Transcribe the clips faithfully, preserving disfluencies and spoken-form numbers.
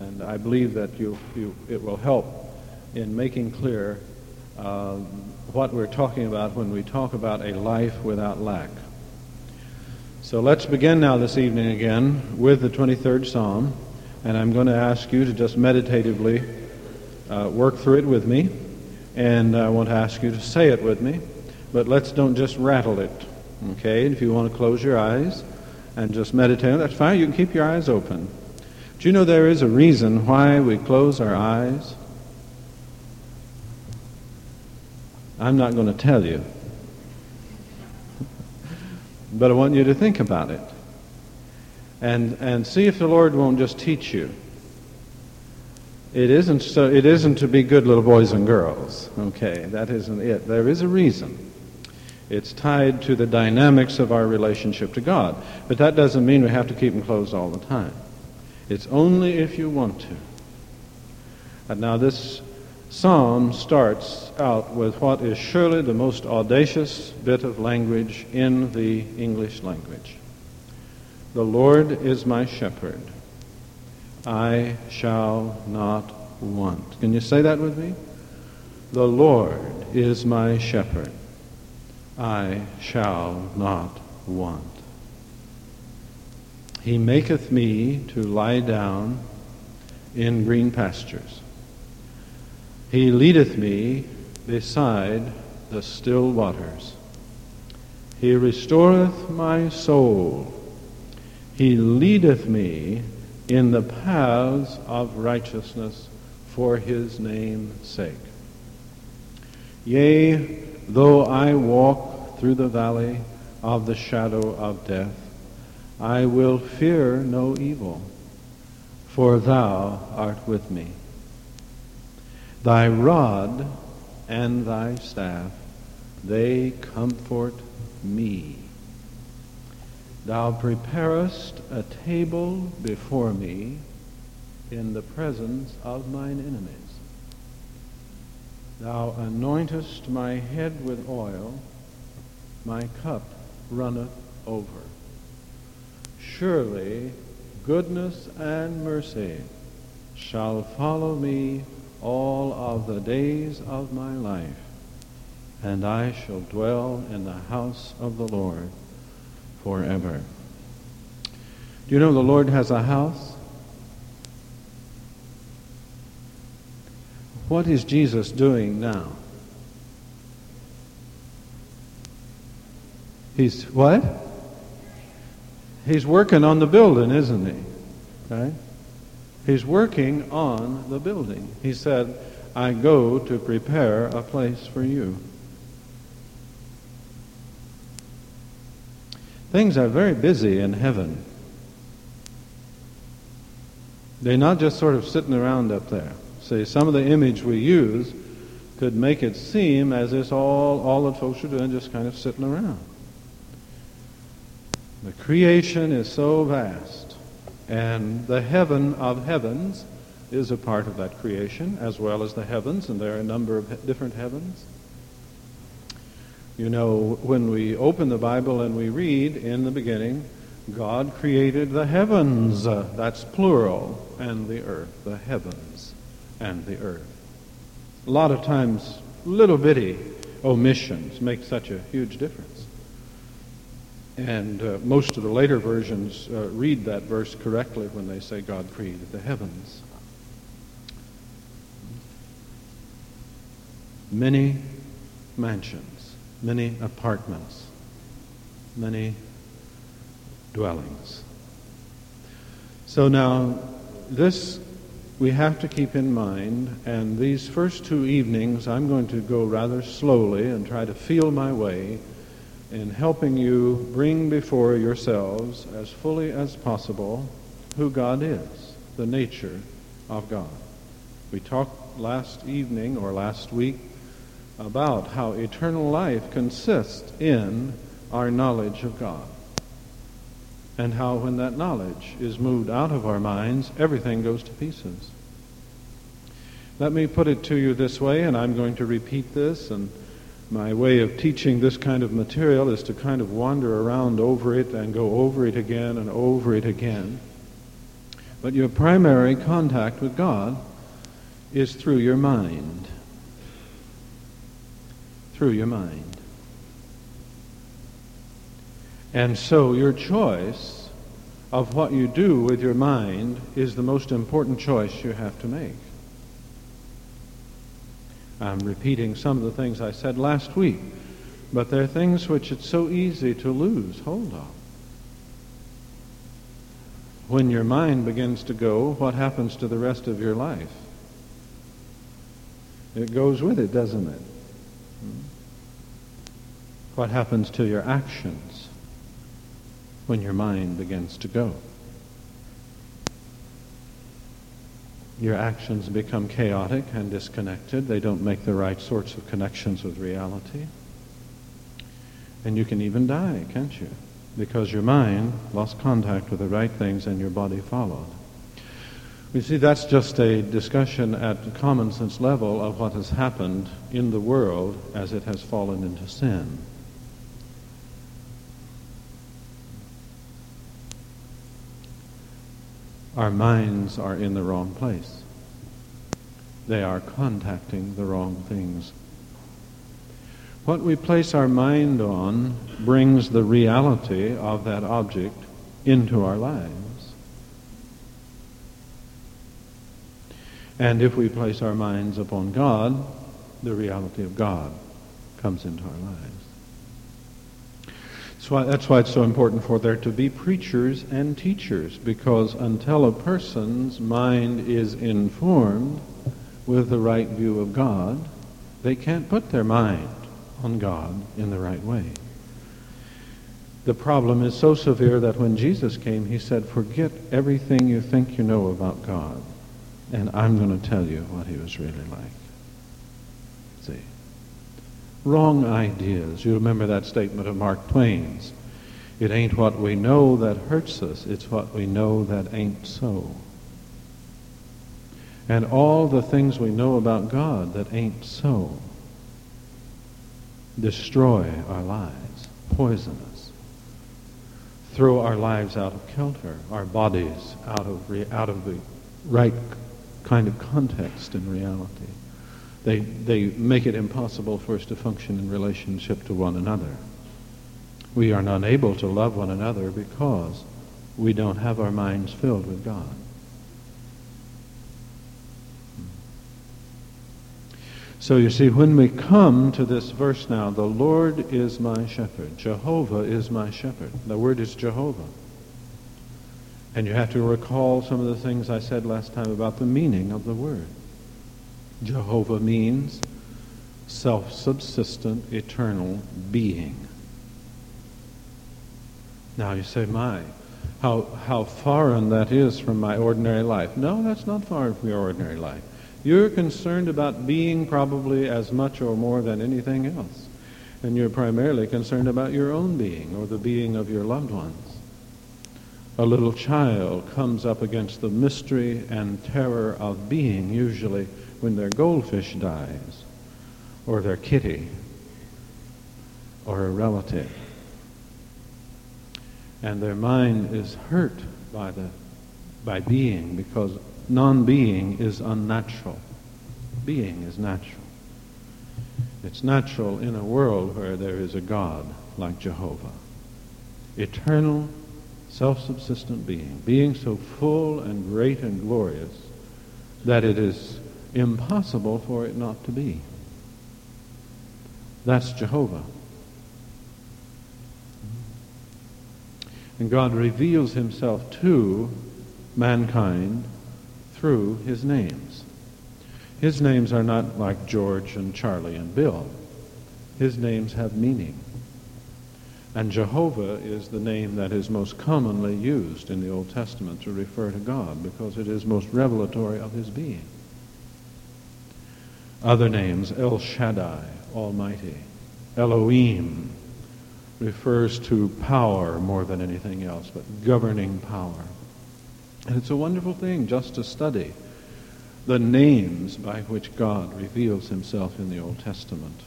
And I believe that you, you, it will help in making clear uh, what we're talking about when we talk about a life without lack. So let's begin now this evening again with the twenty-third Psalm, and I'm going to ask you to just meditatively uh, work through it with me, and I want to ask you to say it with me, but let's don't just rattle it, okay? If you want to close your eyes and just meditate, that's fine. You can keep your eyes open. Do you know there is a reason why we close our eyes? I'm not going to tell you. But I want you to think about it. And and see if the Lord won't just teach you. It isn't so it isn't to be good little boys and girls. Okay, that isn't it. There is a reason. It's tied to the dynamics of our relationship to God. But that doesn't mean we have to keep them closed all the time. It's only if you want to. And now this psalm starts out with what is surely the most audacious bit of language in the English language. The Lord is my shepherd. I shall not want. Can you say that with me? The Lord is my shepherd. I shall not want. He maketh me to lie down in green pastures. He leadeth me beside the still waters. He restoreth my soul. He leadeth me in the paths of righteousness for his name's sake. Yea, though I walk through the valley of the shadow of death, I will fear no evil, for thou art with me. Thy rod and thy staff, they comfort me. Thou preparest a table before me in the presence of mine enemies. Thou anointest my head with oil, my cup runneth over. Surely goodness and mercy shall follow me all of the days of my life, and I shall dwell in the house of the Lord forever. Do you know the Lord has a house? What is Jesus doing now? He's what? He's working on the building, isn't he? Right? He's working on the building. He said, I go to prepare a place for you. Things are very busy in heaven. They're not just sort of sitting around up there. See, some of the image we use could make it seem as if all, all the folks are doing just kind of sitting around. The creation is so vast, and the heaven of heavens is a part of that creation, as well as the heavens, and there are a number of different heavens. You know, when we open the Bible and we read, in the beginning, God created the heavens, uh, that's plural, and the earth, the heavens and the earth. A lot of times, little bitty omissions make such a huge difference. And uh, most of the later versions uh, read that verse correctly when they say God created the heavens. Many mansions, many apartments, many dwellings. So now, this we have to keep in mind, and these first two evenings I'm going to go rather slowly and try to feel my way in helping you bring before yourselves as fully as possible who God is, the nature of God. We talked last evening or last week about how eternal life consists in our knowledge of God, and how when that knowledge is moved out of our minds, everything goes to pieces. Let me put it to you this way, and I'm going to repeat this, and my way of teaching this kind of material is to kind of wander around over it and go over it again and over it again. But your primary contact with God is through your mind. Through your mind. And so your choice of what you do with your mind is the most important choice you have to make. I'm repeating some of the things I said last week, but there are things which it's so easy to lose hold of. When your mind begins to go, what happens to the rest of your life? It goes with it, doesn't it? What happens to your actions when your mind begins to go? Your actions become chaotic and disconnected. They don't make the right sorts of connections with reality. And you can even die, can't you? Because your mind lost contact with the right things and your body followed. You see, that's just a discussion at the common sense level of what has happened in the world as it has fallen into sin. Our minds are in the wrong place. They are contacting the wrong things. What we place our mind on brings the reality of that object into our lives. And if we place our minds upon God, the reality of God comes into our lives. So that's why it's so important for there to be preachers and teachers, because until a person's mind is informed with the right view of God, they can't put their mind on God in the right way. The problem is so severe that when Jesus came, he said, forget everything you think you know about God, and I'm going to tell you what he was really like. See? Wrong ideas. You remember that statement of Mark Twain's. It ain't what we know that hurts us, it's what we know that ain't so. And all the things we know about God that ain't so destroy our lives, poison us, throw our lives out of kilter, our bodies out of re- out of the right kind of context and reality. They they make it impossible for us to function in relationship to one another. We are not able to love one another because we don't have our minds filled with God. So you see, when we come to this verse now, the Lord is my shepherd. Jehovah is my shepherd. The word is Jehovah. And you have to recall some of the things I said last time about the meaning of the word. Jehovah means self-subsistent, eternal being. Now you say, my, how, how foreign that is from my ordinary life. No, that's not foreign from your ordinary life. You're concerned about being probably as much or more than anything else. And you're primarily concerned about your own being or the being of your loved ones. A little child comes up against the mystery and terror of being, usually when their goldfish dies, or their kitty, or a relative. And their mind is hurt by the by being, because non-being is unnatural. Being is natural. It's natural in a world where there is a God like Jehovah. Eternal, self-subsistent being. Being so full and great and glorious that it is impossible for it not to be. That's Jehovah. And God reveals himself to mankind through his names. His names are not like George and Charlie and Bill. His names have meaning. And Jehovah is the name that is most commonly used in the Old Testament to refer to God, because it is most revelatory of his being. Other names, El Shaddai, Almighty. Elohim refers to power more than anything else, but governing power. And it's a wonderful thing just to study the names by which God reveals himself in the Old Testament.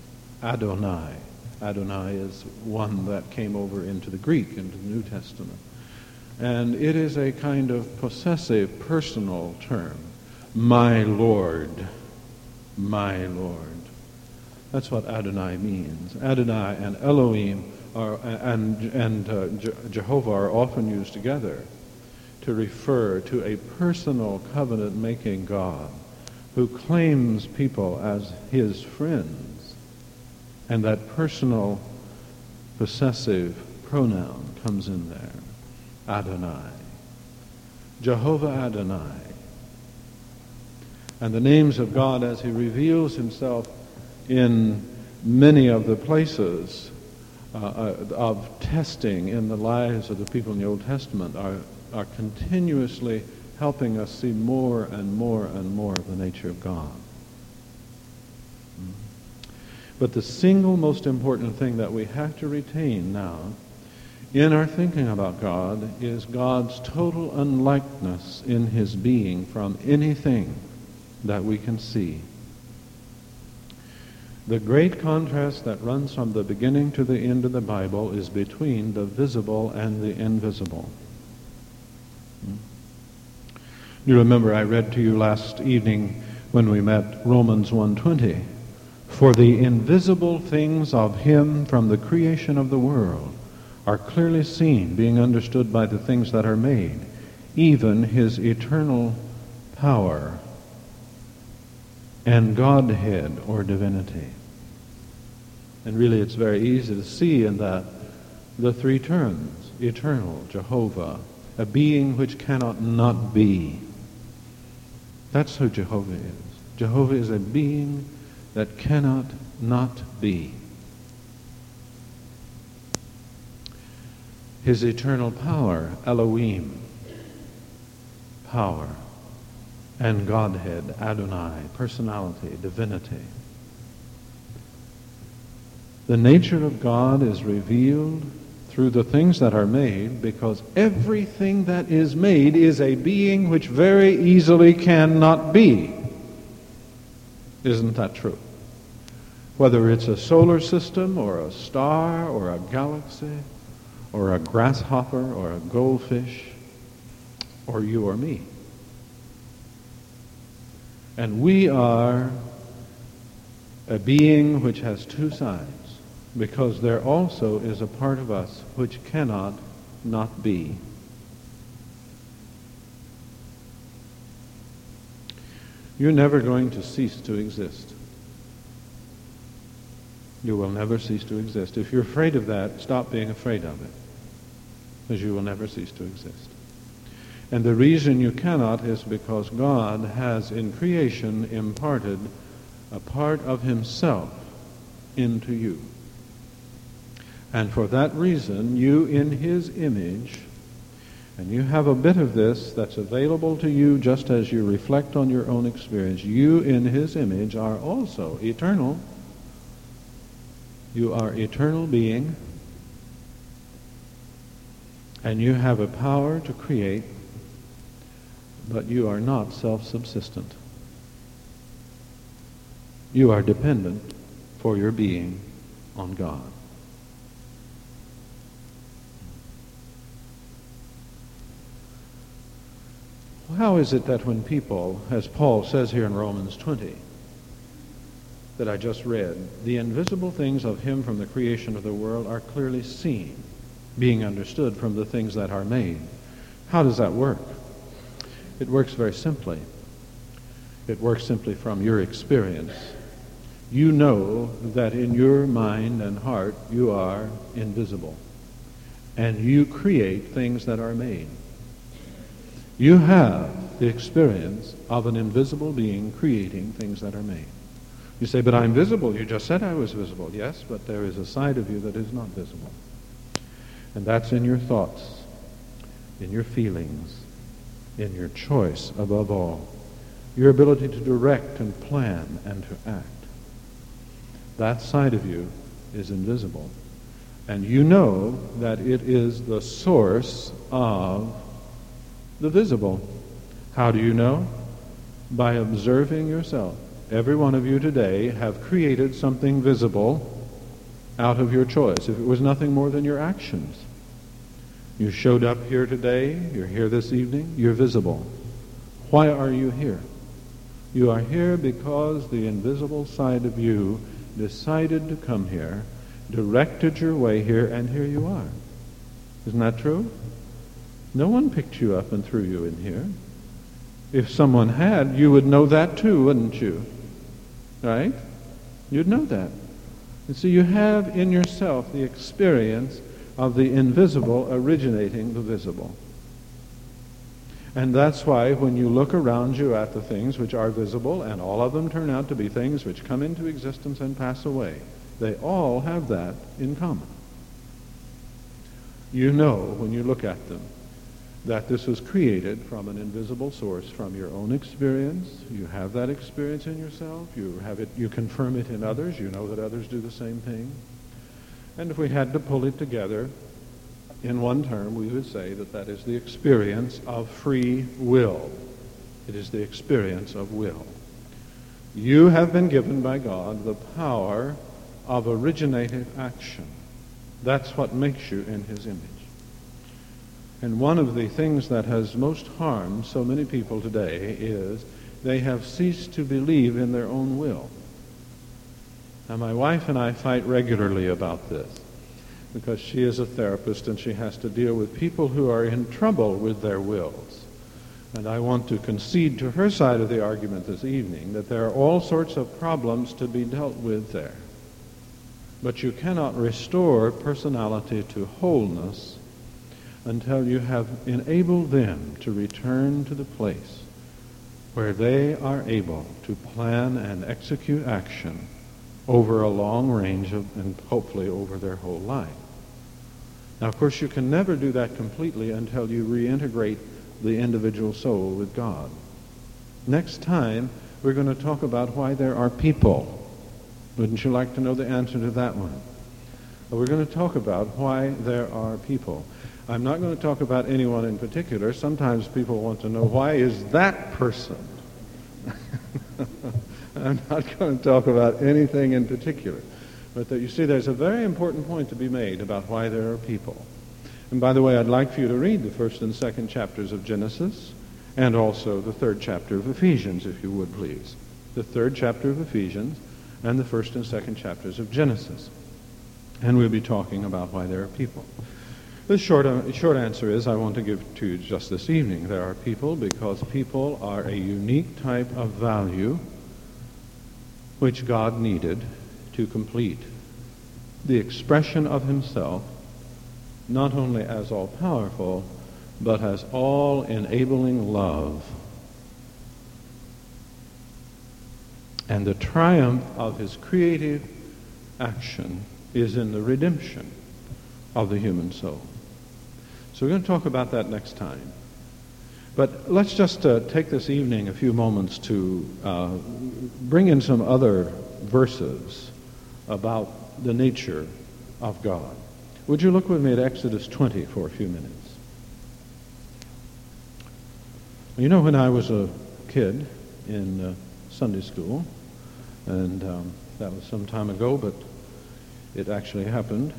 Adonai. Adonai is one that came over into the Greek, into the New Testament. And it is a kind of possessive, personal term. My Lord, my Lord. That's what Adonai means. Adonai and Elohim are, and, and uh, Je- Jehovah are often used together to refer to a personal covenant-making God who claims people as his friends. And that personal possessive pronoun comes in there. Adonai. Jehovah Adonai. And the names of God as he reveals himself in many of the places uh, of testing in the lives of the people in the Old Testament are, are continuously helping us see more and more and more of the nature of God. But the single most important thing that we have to retain now in our thinking about God is God's total unlikeness in his being from anything that we can see. The great contrast that runs from the beginning to the end of the Bible is between the visible and the invisible. You remember I read to you last evening when we met Romans one twenty. For the invisible things of him from the creation of the world are clearly seen, being understood by the things that are made, even his eternal power and Godhead or divinity. And really it's very easy to see in that the three terms, eternal, Jehovah, a being which cannot not be. That's who Jehovah is. Jehovah is a being that cannot not be. His eternal power, Elohim, power, and Godhead, Adonai, personality, divinity. The nature of God is revealed through the things that are made, because everything that is made is a being which very easily cannot be. Isn't that true? Whether it's a solar system or a star or a galaxy or a grasshopper or a goldfish or you or me. And we are a being which has two sides, because there also is a part of us which cannot not be. You're never going to cease to exist. You will never cease to exist. If you're afraid of that, stop being afraid of it, because you will never cease to exist. And the reason you cannot is because God has in creation imparted a part of himself into you. And for that reason, you in his image, and you have a bit of this that's available to you just as you reflect on your own experience, you in his image are also eternal. You are eternal being, and you have a power to create, but you are not self-subsistent. You are dependent for your being on God. How is it that when people, as Paul says here in Romans twenty, that I just read, the invisible things of him from the creation of the world are clearly seen, being understood from the things that are made? How does that work? It works very simply. It works simply from your experience. You know that in your mind and heart you are invisible, and you create things that are made. You have the experience of an invisible being creating things that are made. You say, but I'm visible. You just said I was visible. Yes, but there is a side of you that is not visible. And that's in your thoughts, in your feelings, in your choice above all, your ability to direct and plan and to act. That side of you is invisible. And you know that it is the source of the visible. How do you know? By observing yourself. Every one of you today have created something visible out of your choice. If it was nothing more than your actions, You showed up here today, you're here this evening, you're visible. Why are you here? You are here because the invisible side of you decided to come here, directed your way here, and here you are. Isn't that true? No one picked you up and threw you in here. If someone had, you would know that too, wouldn't you? Right? You'd know that. And so you have in yourself the experience of the invisible originating the visible. And that's why when you look around you at the things which are visible, and all of them turn out to be things which come into existence and pass away, they all have that in common. You know when you look at them that this was created from an invisible source, from your own experience. You have that experience in yourself. You have it. You confirm it in others. You know that others do the same thing. And if we had to pull it together in one term, we would say that that is the experience of free will. It is the experience of will. You have been given by God the power of originative action. That's what makes you in his image. And one of the things that has most harmed so many people today is they have ceased to believe in their own will. Now, my wife and I fight regularly about this because she is a therapist and she has to deal with people who are in trouble with their wills. And I want to concede to her side of the argument this evening that there are all sorts of problems to be dealt with there. But you cannot restore personality to wholeness until you have enabled them to return to the place where they are able to plan and execute action over a long range of, and hopefully over their whole life. Now, of course, you can never do that completely until you reintegrate the individual soul with God. Next time, we're going to talk about why there are people. Wouldn't you like to know the answer to that one? Well, we're going to talk about why there are people. I'm not going to talk about anyone in particular. Sometimes people want to know, why is that person? I'm not going to talk about anything in particular. But that, you see, there's a very important point to be made about why there are people. And by the way, I'd like for you to read the first and second chapters of Genesis and also the third chapter of Ephesians, if you would please. The third chapter of Ephesians and the first and second chapters of Genesis. And we'll be talking about why there are people. The short, uh, short answer is I want to give to you just this evening. There are people because people are a unique type of value which God needed to complete the expression of himself, not only as all-powerful, but as all-enabling love. And the triumph of his creative action is in the redemption of the human soul. So we're going to talk about that next time. But let's just uh, take this evening a few moments to uh, bring in some other verses about the nature of God. Would you look with me at Exodus twenty for a few minutes? You know, when I was a kid in uh, Sunday school, and um, that was some time ago, but it actually happened.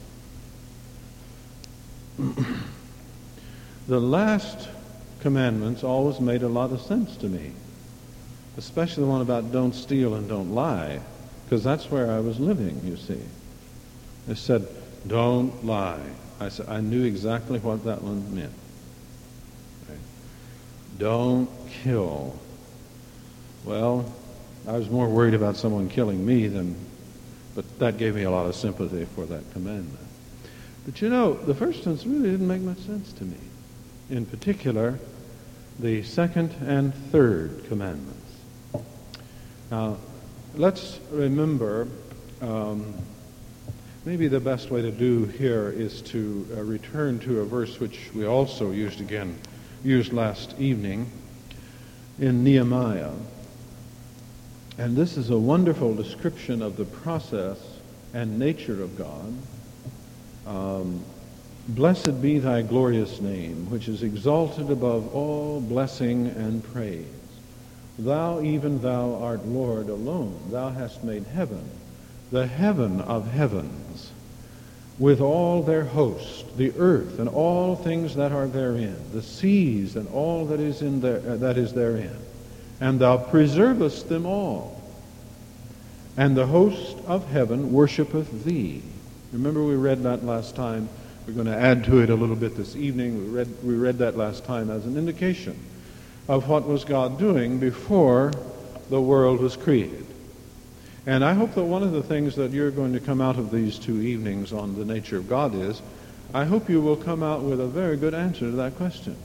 The last commandments always made a lot of sense to me, especially the one about don't steal and don't lie, because that's where I was living, you see. It said, don't lie. I said, I knew exactly what that one meant. Right? Don't kill. Well, I was more worried about someone killing me than, but that gave me a lot of sympathy for that commandment. But you know, the first ones really didn't make much sense to me. In particular, the second and third commandments. Now, let's remember, um, maybe the best way to do here is to uh, return to a verse which we also used again, used last evening in Nehemiah. And this is a wonderful description of the process and nature of God. Um, Blessed be thy glorious name, which is exalted above all blessing and praise. Thou, even thou, art Lord alone. Thou hast made heaven, the heaven of heavens, with all their host, the earth and all things that are therein, the seas and all that is in there, uh, that is therein. And thou preservest them all. And the host of heaven worshipeth thee. Remember we read that last time. We're going to add to it a little bit this evening. We read, we read that last time as an indication of what was God doing before the world was created. And I hope that one of the things that you're going to come out of these two evenings on the nature of God is, I hope you will come out with a very good answer to that question.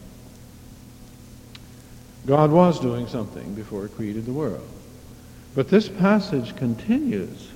God was doing something before he created the world. But this passage continues.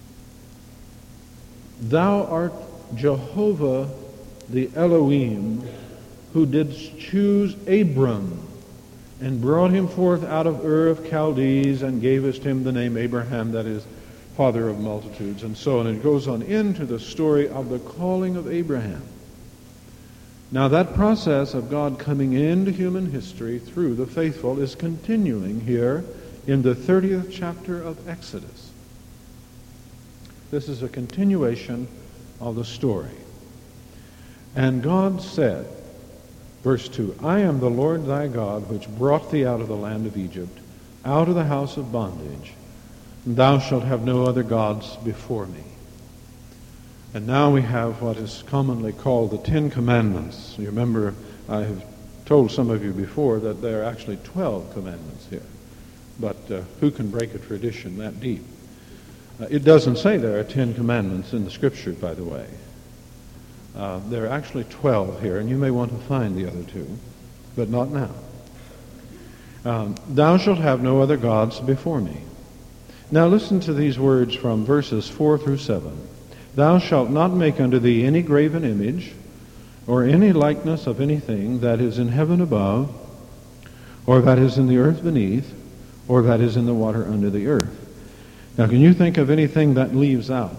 Thou art Jehovah the Elohim, who didst choose Abram, and brought him forth out of Ur of Chaldees, and gavest him the name Abraham, that is, father of multitudes, and so on. And it goes on into the story of the calling of Abraham. Now that process of God coming into human history through the faithful is continuing here in the thirtieth chapter of Exodus. This is a continuation of the story. And God said, verse two, I am the Lord thy God, which brought thee out of the land of Egypt, out of the house of bondage. And thou shalt have no other gods before me. And now we have what is commonly called the Ten Commandments. You remember, I have told some of you before that there are actually twelve commandments here. But uh, who can break a tradition that deep? Uh, it doesn't say there are ten commandments in the Scripture, by the way. Uh, there are actually twelve here, and you may want to find the other two, but not now. Um, Thou shalt have no other gods before me. Now listen to these words from verses four through seven. Thou shalt not make unto thee any graven image, or any likeness of anything that is in heaven above, or that is in the earth beneath, or that is in the water under the earth. Now can you think of anything that leaves out?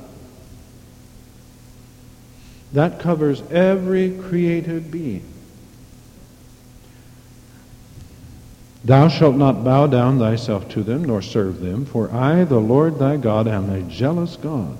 That covers every created being. Thou shalt not bow down thyself to them, nor serve them, for I, the Lord thy God, am a jealous God.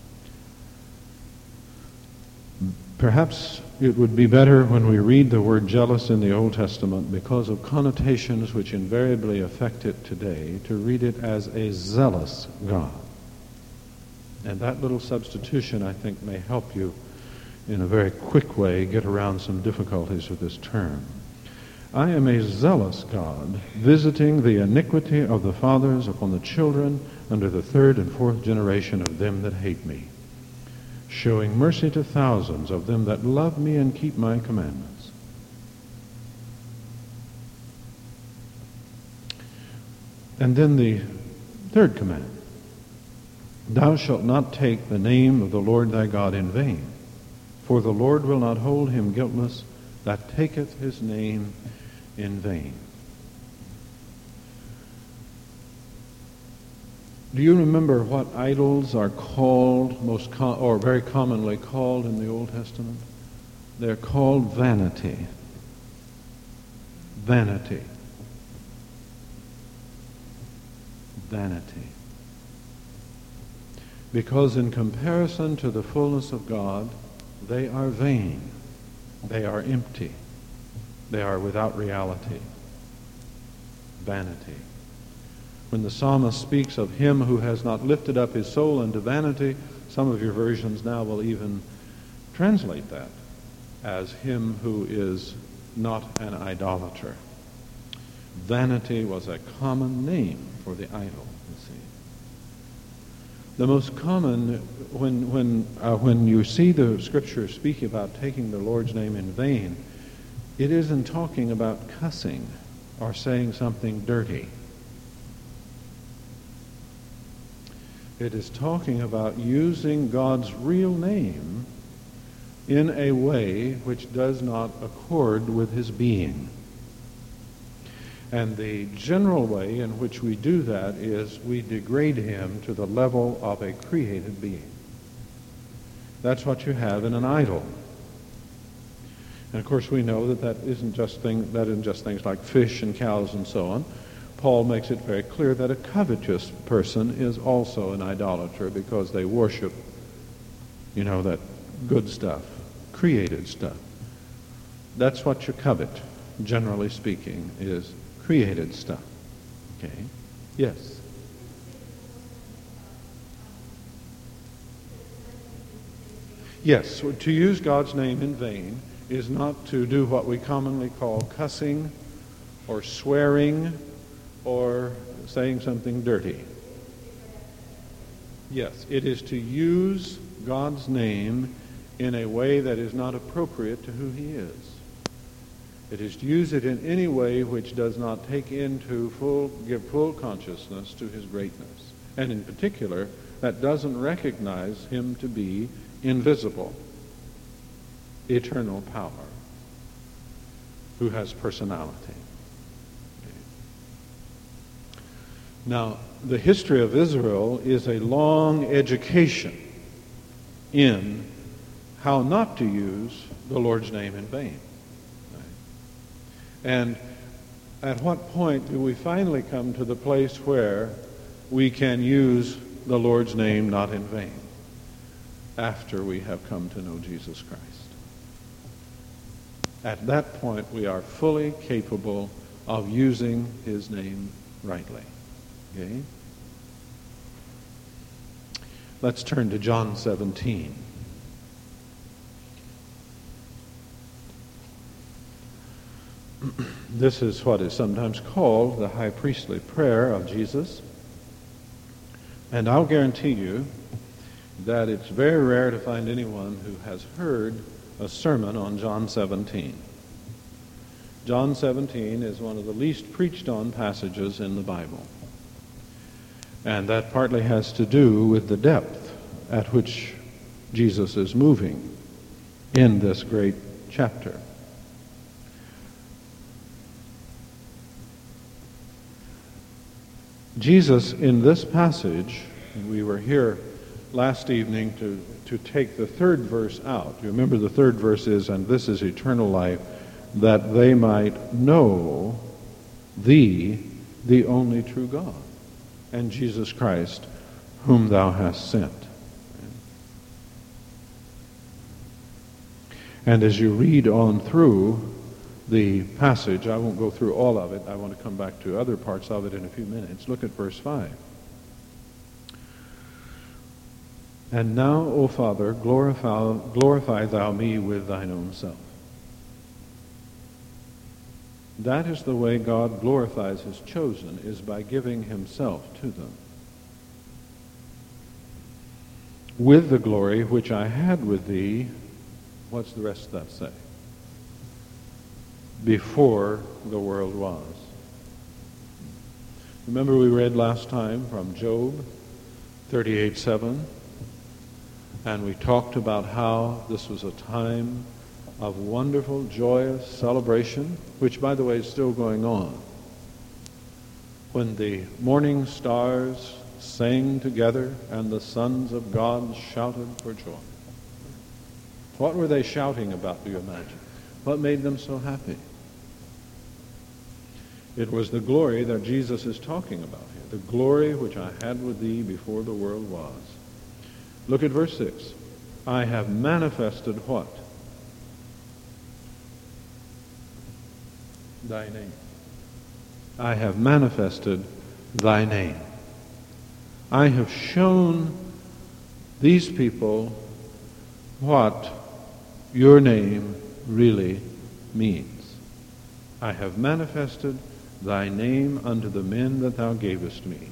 Perhaps it would be better when we read the word jealous in the Old Testament, because of connotations which invariably affect it today, to read it as a zealous God. And that little substitution, I think, may help you in a very quick way get around some difficulties with this term. I am a zealous God, visiting the iniquity of the fathers upon the children under the third and fourth generation of them that hate me, showing mercy to thousands of them that love me and keep my commandments. And then the third command, thou shalt not take the name of the Lord thy God in vain, for the Lord will not hold him guiltless that taketh his name in vain. Do you remember what idols are called, most com- or very commonly called in the Old Testament? They're called vanity. Vanity. Vanity. Because in comparison to the fullness of God, they are vain. They are empty. They are without reality. Vanity. When the psalmist speaks of him who has not lifted up his soul into vanity, some of your versions now will even translate that as him who is not an idolater. Vanity was a common name for the idol, you see. The most common, when when uh, when you see the Scripture speak about taking the Lord's name in vain, it isn't talking about cussing or saying something dirty. It is talking about using God's real name in a way which does not accord with his being. And the general way in which we do that is we degrade him to the level of a created being. That's what you have in an idol. And of course we know that that isn't just thing, that isn't just things like fish and cows and so on. Paul makes it very clear that a covetous person is also an idolater because they worship, you know, that good stuff, created stuff. That's what you covet, generally speaking, is created stuff. Okay? Yes? Yes, to use God's name in vain is not to do what we commonly call cussing or swearing or saying something dirty. Yes, it is to use God's name in a way that is not appropriate to who he is. It is to use it in any way which does not take into full, give full consciousness to his greatness. And in particular, that doesn't recognize him to be invisible, eternal power, who has personality. Now, the history of Israel is a long education in how not to use the Lord's name in vain. And at what point do we finally come to the place where we can use the Lord's name not in vain? After we have come to know Jesus Christ. At that point, we are fully capable of using his name rightly. Okay? Let's turn to John seventeen. This is what is sometimes called the high priestly prayer of Jesus. And I'll guarantee you that it's very rare to find anyone who has heard a sermon on John seventeen. John seventeen is one of the least preached on passages in the Bible. And that partly has to do with the depth at which Jesus is moving in this great chapter. Jesus, in this passage, we were here last evening to, to take the third verse out. You remember the third verse is, and this is eternal life, that they might know thee, the only true God, and Jesus Christ, whom thou hast sent. And as you read on through the passage, I won't go through all of it. I want to come back to other parts of it in a few minutes. Look at verse five. And now, O Father, glorify, glorify thou me with thine own self. That is the way God glorifies his chosen, is by giving himself to them. With the glory which I had with thee, what's the rest of that say? Before the world was. Remember we read last time from Job thirty-eight seven, and we talked about how this was a time of wonderful, joyous celebration, which, by the way, is still going on. When the morning stars sang together and the sons of God shouted for joy. What were they shouting about, do you imagine? What made them so happy? It was the glory that Jesus is talking about here. The glory which I had with thee before the world was. Look at verse six. I have manifested what? Thy name. I have manifested thy name. I have shown these people what your name really means. I have manifested thy name unto the men that thou gavest me.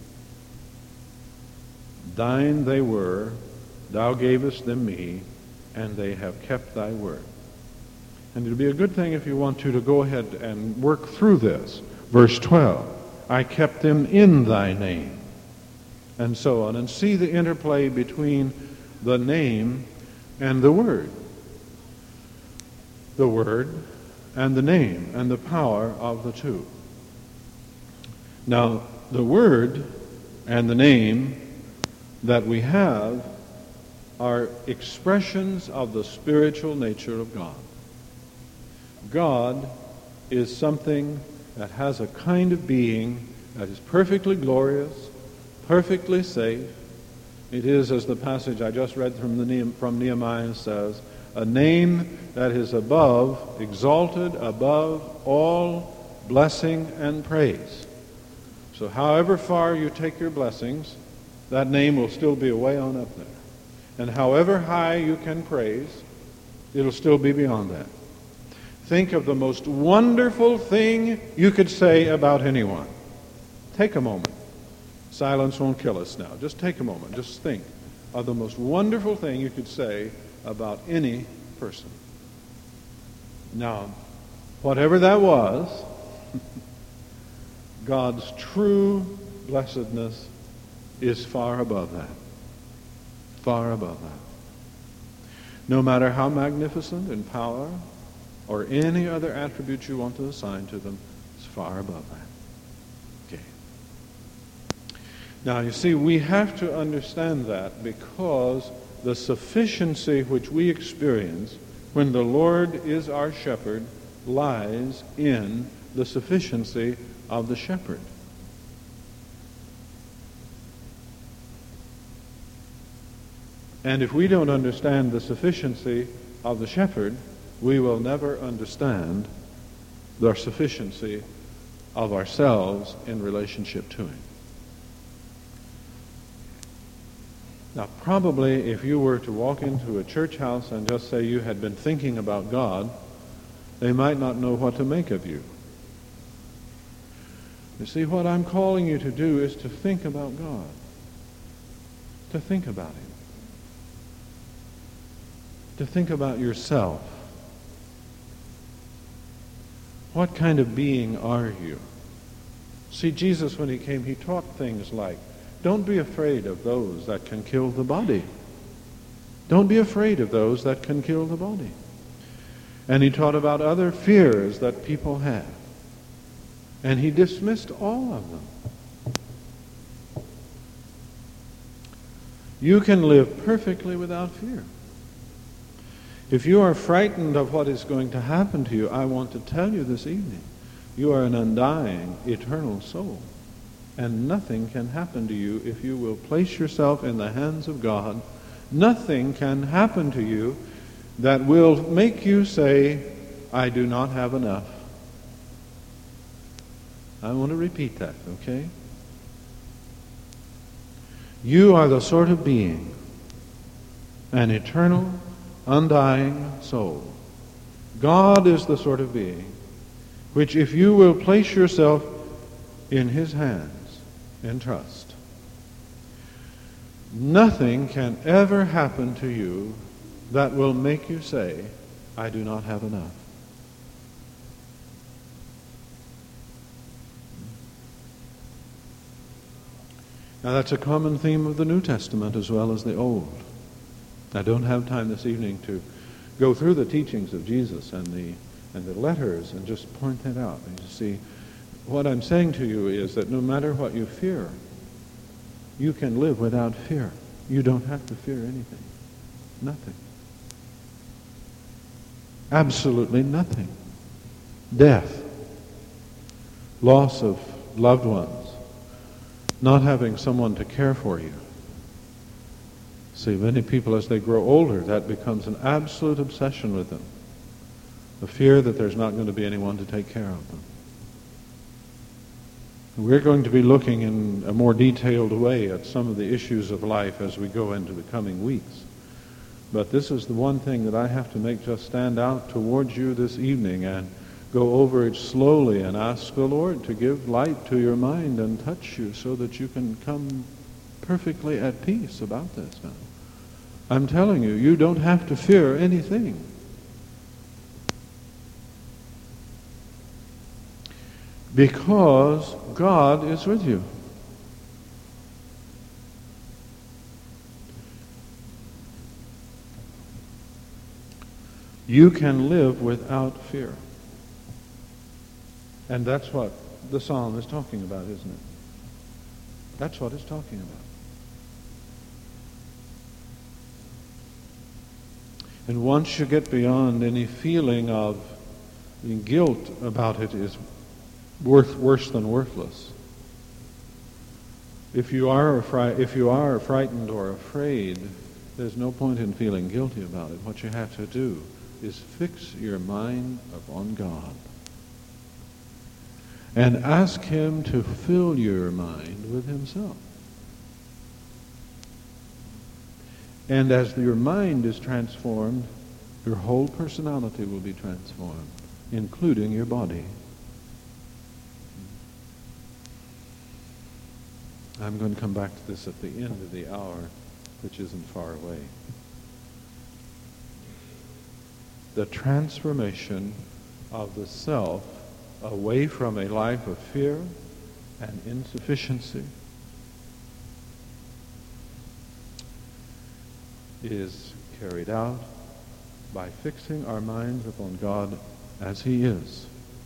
Thine they were, thou gavest them me, and they have kept thy word. And it would be a good thing if you want to to go ahead and work through this. Verse twelve, I kept them in thy name, and so on, and see the interplay between the name and the word. The word and the name and the power of the two. Now, the word and the name that we have are expressions of the spiritual nature of God. God is something that has a kind of being that is perfectly glorious, perfectly safe, It is, as the passage I just read from, the Ne- from Nehemiah says, a name that is above, exalted above all blessing and praise. So however far you take your blessings, that name will still be way on up there. And however high you can praise, it'll still be beyond that. Think of the most wonderful thing you could say about anyone. Take a moment. Silence won't kill us now. Just take a moment. Just think of the most wonderful thing you could say about any person. Now, whatever that was, God's true blessedness is far above that. Far above that. No matter how magnificent in power or any other attribute you want to assign to them, it's far above that. Okay. Now, you see, we have to understand that because the sufficiency which we experience when the Lord is our shepherd lies in the sufficiency of the shepherd. And if we don't understand the sufficiency of the shepherd, we will never understand the sufficiency of ourselves in relationship to him. Now, probably if you were to walk into a church house and just say you had been thinking about God, they might not know what to make of you. You see, what I'm calling you to do is to think about God. To think about him. To think about yourself. What kind of being are you? See, Jesus, when he came, he taught things like, don't be afraid of those that can kill the body. Don't be afraid of those that can kill the body. And he taught about other fears that people have. And he dismissed all of them. You can live perfectly without fear. If you are frightened of what is going to happen to you, I want to tell you this evening, you are an undying, eternal soul. And nothing can happen to you if you will place yourself in the hands of God. Nothing can happen to you that will make you say, I do not have enough. I want to repeat that, okay? You are the sort of being, an eternal, undying soul. God is the sort of being which, if you will place yourself in his hands in trust, nothing can ever happen to you that will make you say, I do not have enough. Now that's a common theme of the New Testament as well as the Old. I don't have time this evening to go through the teachings of Jesus and the and the letters and just point that out. And you see, what I'm saying to you is that no matter what you fear, you can live without fear. You don't have to fear anything. Nothing. Absolutely nothing. Death. Loss of loved ones. Not having someone to care for you. See, many people as they grow older, that becomes an absolute obsession with them. The fear that there's not going to be anyone to take care of them. We're going to be looking in a more detailed way at some of the issues of life as we go into the coming weeks. But this is the one thing that I have to make just stand out towards you this evening and go over it slowly and ask the Lord to give light to your mind and touch you so that you can come perfectly at peace about this now. I'm telling you, you don't have to fear anything. Because God is with you. You can live without fear. And that's what the psalm is talking about, isn't it? That's what it's talking about. And once you get beyond any feeling of guilt about it is worth worse than worthless. If you are affri- if you are frightened or afraid, there's no point in feeling guilty about it. What you have to do is fix your mind upon God and ask Him to fill your mind with Himself. And as your mind is transformed, your whole personality will be transformed, including your body. I'm going to come back to this at the end of the hour, which isn't far away. The transformation of the self away from a life of fear and insufficiency is carried out by fixing our minds upon God as He is.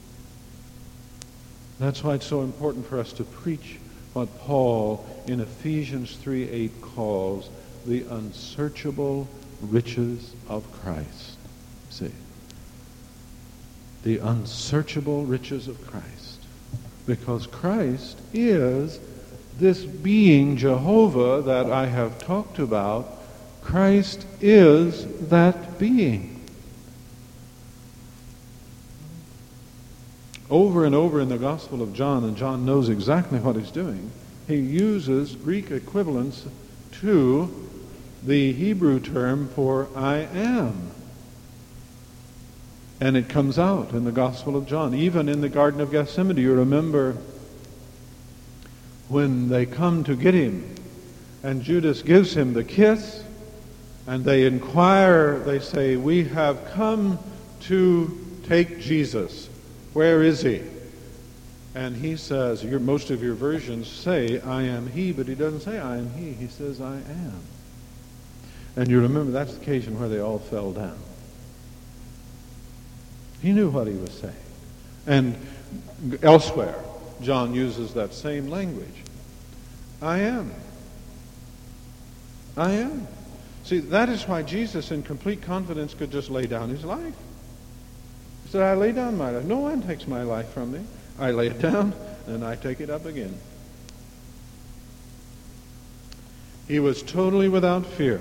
That's why it's so important for us to preach what Paul in Ephesians three eight calls the unsearchable riches of Christ. See? The unsearchable riches of Christ. Because Christ is this being, Jehovah, that I have talked about. Christ is that being. Over and over in the Gospel of John, and John knows exactly what he's doing, he uses Greek equivalents to the Hebrew term for I am. And it comes out in the Gospel of John. Even in the Garden of Gethsemane, you remember when they come to get him, and Judas gives him the kiss, and they inquire, they say, we have come to take Jesus. Where is he? And he says, your, most of your versions say, I am he, but he doesn't say, I am he. He says, I am. And you remember that's the occasion where they all fell down. He knew what he was saying. And elsewhere, John uses that same language. I am. I am. See, that is why Jesus, in complete confidence, could just lay down his life. He said, I lay down my life. No one takes my life from me. I lay it down, and I take it up again. He was totally without fear.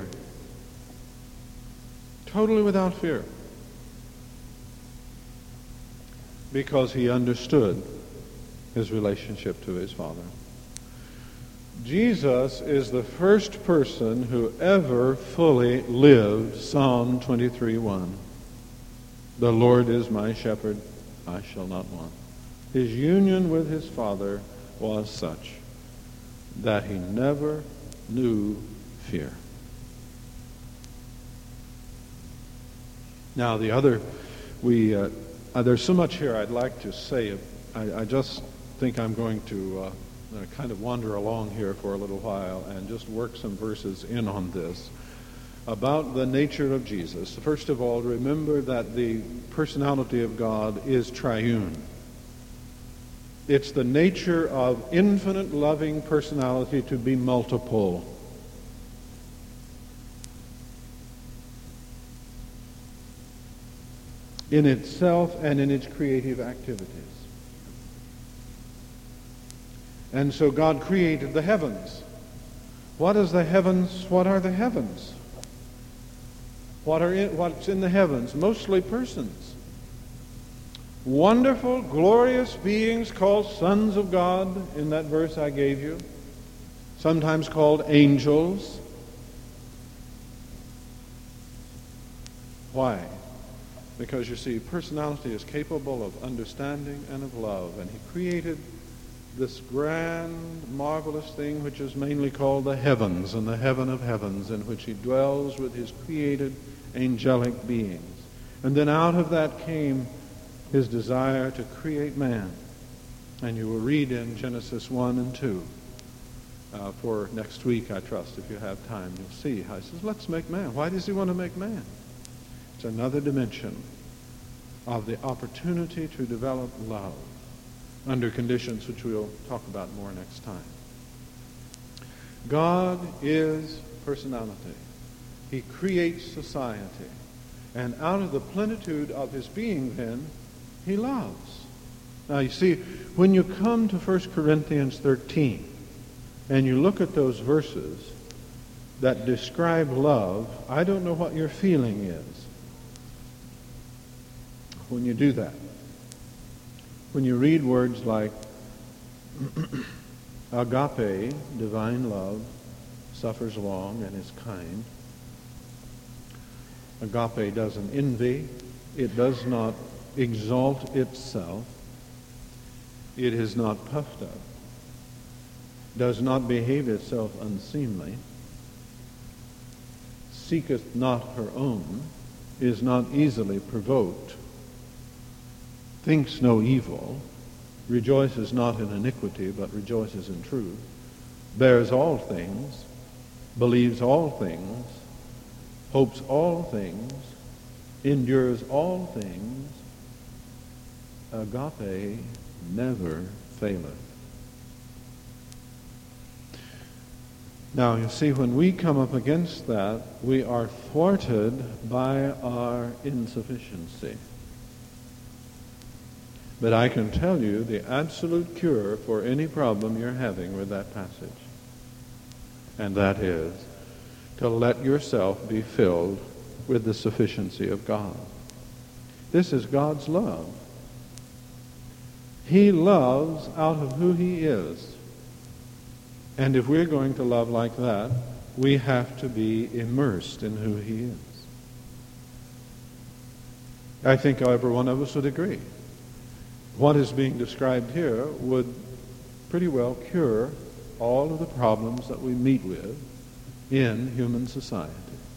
Totally without fear. Because he understood his relationship to his Father. Jesus is the first person who ever fully lived Psalm twenty-three one. The Lord is my shepherd, I shall not want. His union with his Father was such that he never knew fear. Now the other, we uh, uh, there's so much here I'd like to say. I, I just think I'm going to uh, uh, kind of wander along here for a little while and just work some verses in on this about the nature of Jesus. First of all, remember that the personality of God is triune. It's the nature of infinite loving personality to be multiple. In itself and in its creative activities. And so God created the heavens. What is the heavens? What are the heavens? What are in, what's in the heavens? Mostly persons. Wonderful, glorious beings called sons of God in that verse I gave you. Sometimes called angels. Why? Because you see, personality is capable of understanding and of love. And he created this grand, marvelous thing which is mainly called the heavens and the heaven of heavens, in which he dwells with his created angelic beings. And then out of that came his desire to create man. And you will read in Genesis one and two. Uh, for next week, I trust, if you have time, you'll see how he says, let's make man. Why does he want to make man? It's another dimension of the opportunity to develop love under conditions which we'll talk about more next time. God is personality. He creates society. And out of the plenitude of his being, then, he loves. Now, you see, when you come to First Corinthians thirteen, and you look at those verses that describe love, I don't know what your feeling is when you do that. When you read words like agape, divine love, suffers long and is kind. Agape doesn't envy. It does not exalt itself. It is not puffed up. Does not behave itself unseemly. Seeketh not her own. Is not easily provoked. Thinks no evil. Rejoices not in iniquity, but rejoices in truth. Bears all things. Believes all things. Hopes all things. Endures all things. Agape never faileth. Now, you see, when we come up against that, we are thwarted by our insufficiency. But I can tell you the absolute cure for any problem you're having with that passage. And that is to let yourself be filled with the sufficiency of God. This is God's love. He loves out of who He is. And if we're going to love like that, we have to be immersed in who He is. I think every one of us would agree. What is being described here would pretty well cure all of the problems that we meet with in human society.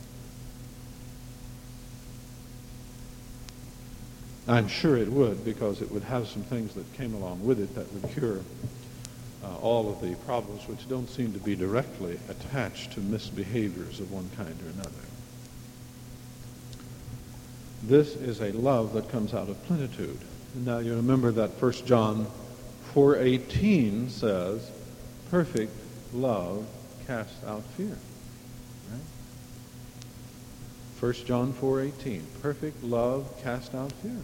I'm sure it would, because it would have some things that came along with it that would cure uh, all of the problems which don't seem to be directly attached to misbehaviors of one kind or another. This is a love that comes out of plenitude. Now you remember that First John four eighteen says, perfect love casts out fear. Right? First John four eighteen, perfect love casts out fear.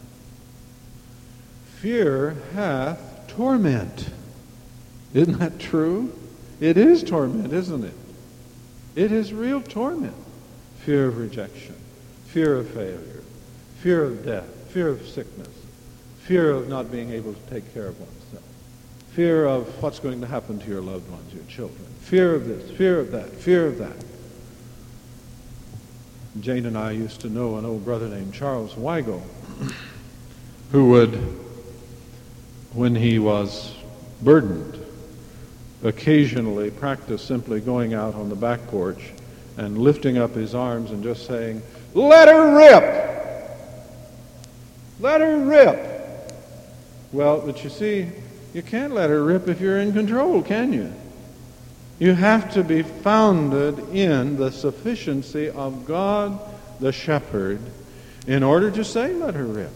Fear hath torment. Isn't that true? It is torment, isn't it? It is real torment. Fear of rejection, fear of failure, fear of death, fear of sickness, fear of not being able to take care of oneself, fear of what's going to happen to your loved ones, your children, fear of this, fear of that, fear of that. Jane and I used to know an old brother named Charles Weigel, who would, when he was burdened, occasionally practice simply going out on the back porch and lifting up his arms and just saying, "Let her rip! Let her rip!" Well, but you see, you can't let her rip if you're in control, can you? You have to be founded in the sufficiency of God the shepherd in order to say, "Let her rip."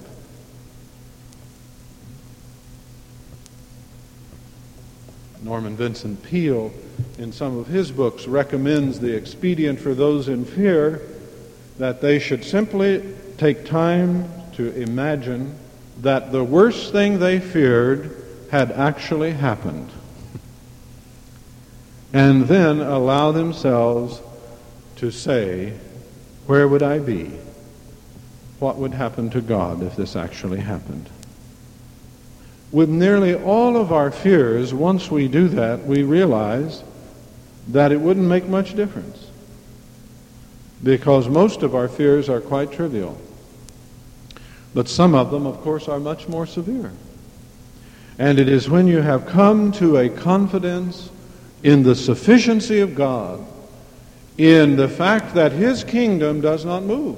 Norman Vincent Peale, in some of his books, recommends the expedient for those in fear that they should simply take time to imagine that the worst thing they feared had actually happened, and then allow themselves to say, where would I be? What would happen to God if this actually happened? With nearly all of our fears, once we do that, we realize that it wouldn't make much difference, because most of our fears are quite trivial. But some of them, of course, are much more severe. And it is when you have come to a confidence in the sufficiency of God, in the fact that His kingdom does not move.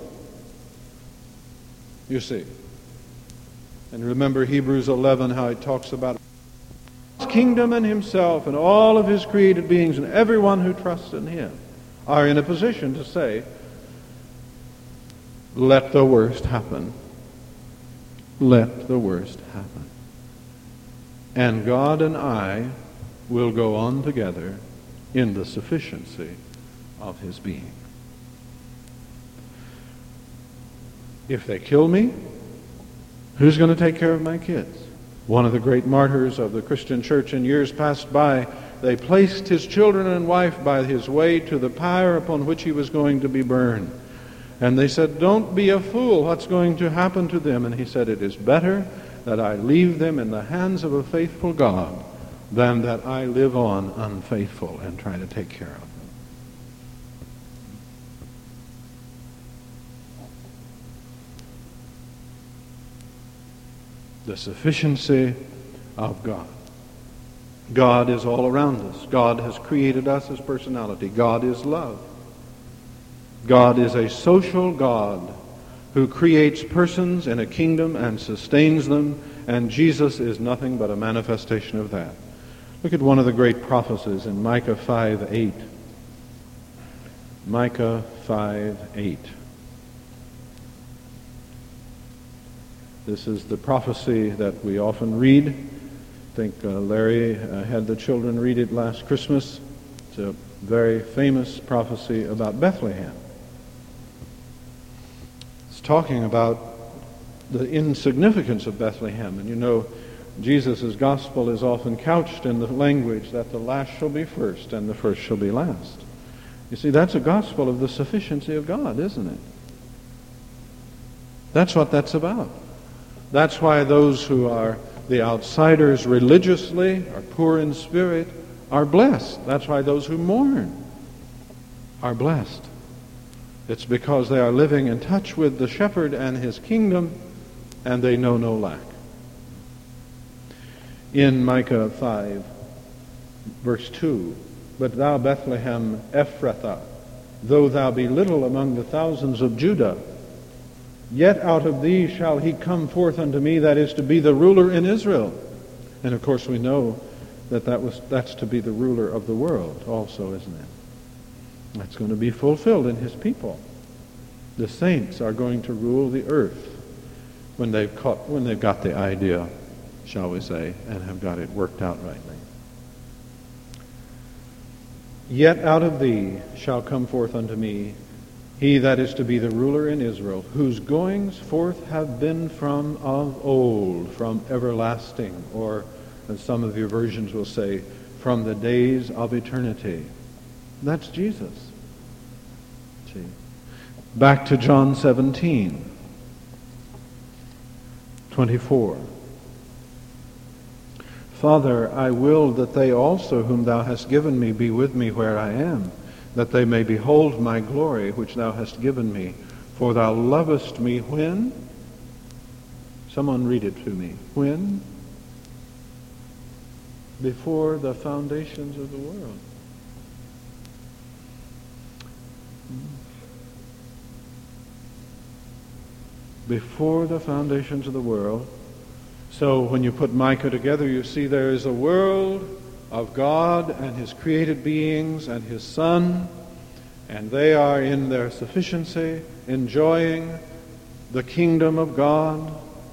You see. And remember Hebrews eleven, how it talks about His kingdom and Himself and all of His created beings, and everyone who trusts in Him are in a position to say, let the worst happen. Let the worst happen. And God and I will go on together in the sufficiency of His being. If they kill me, who's going to take care of my kids? One of the great martyrs of the Christian church in years past by they placed his children and wife by his way to the pyre upon which he was going to be burned. And they said, "Don't be a fool. What's going to happen to them?" And he said, "It is better that I leave them in the hands of a faithful God than that I live on unfaithful and try to take care of them." The sufficiency of God. God is all around us. God has created us as personality. God is love. God is a social God who creates persons in a kingdom and sustains them, and Jesus is nothing but a manifestation of that. Look at one of the great prophecies in Micah five eight. Micah five eight. This is the prophecy that we often read. I think uh, Larry uh, had the children read it last Christmas. It's a very famous prophecy about Bethlehem. It's talking about the insignificance of Bethlehem. And you know, Jesus' gospel is often couched in the language that the last shall be first and the first shall be last. You see, that's a gospel of the sufficiency of God, isn't it? That's what that's about. That's why those who are the outsiders religiously, are poor in spirit, are blessed. That's why those who mourn are blessed. It's because they are living in touch with the shepherd and his kingdom, and they know no lack. In Micah five, verse two, "But thou, Bethlehem Ephrathah, though thou be little among the thousands of Judah, yet out of thee shall he come forth unto me that is to be the ruler in Israel." And of course we know that, that was, that's to be the ruler of the world also, isn't it? That's going to be fulfilled in his people. The saints are going to rule the earth when they've caught, when they've got the idea, shall we say, and have got it worked out rightly. "Yet out of thee shall come forth unto me he that is to be the ruler in Israel, whose goings forth have been from of old, from everlasting," or as some of your versions will say, from the days of eternity. That's Jesus. See. Back to John seventeen, twenty-four. "Father, I will that they also whom thou hast given me be with me where I am, that they may behold my glory which thou hast given me. For thou lovest me when?" Someone read it to me. When? Before the foundations of the world. Before the foundations of the world. So when you put Micah together, you see there is a world of God and his created beings and his Son, and they are in their sufficiency, enjoying the kingdom of God.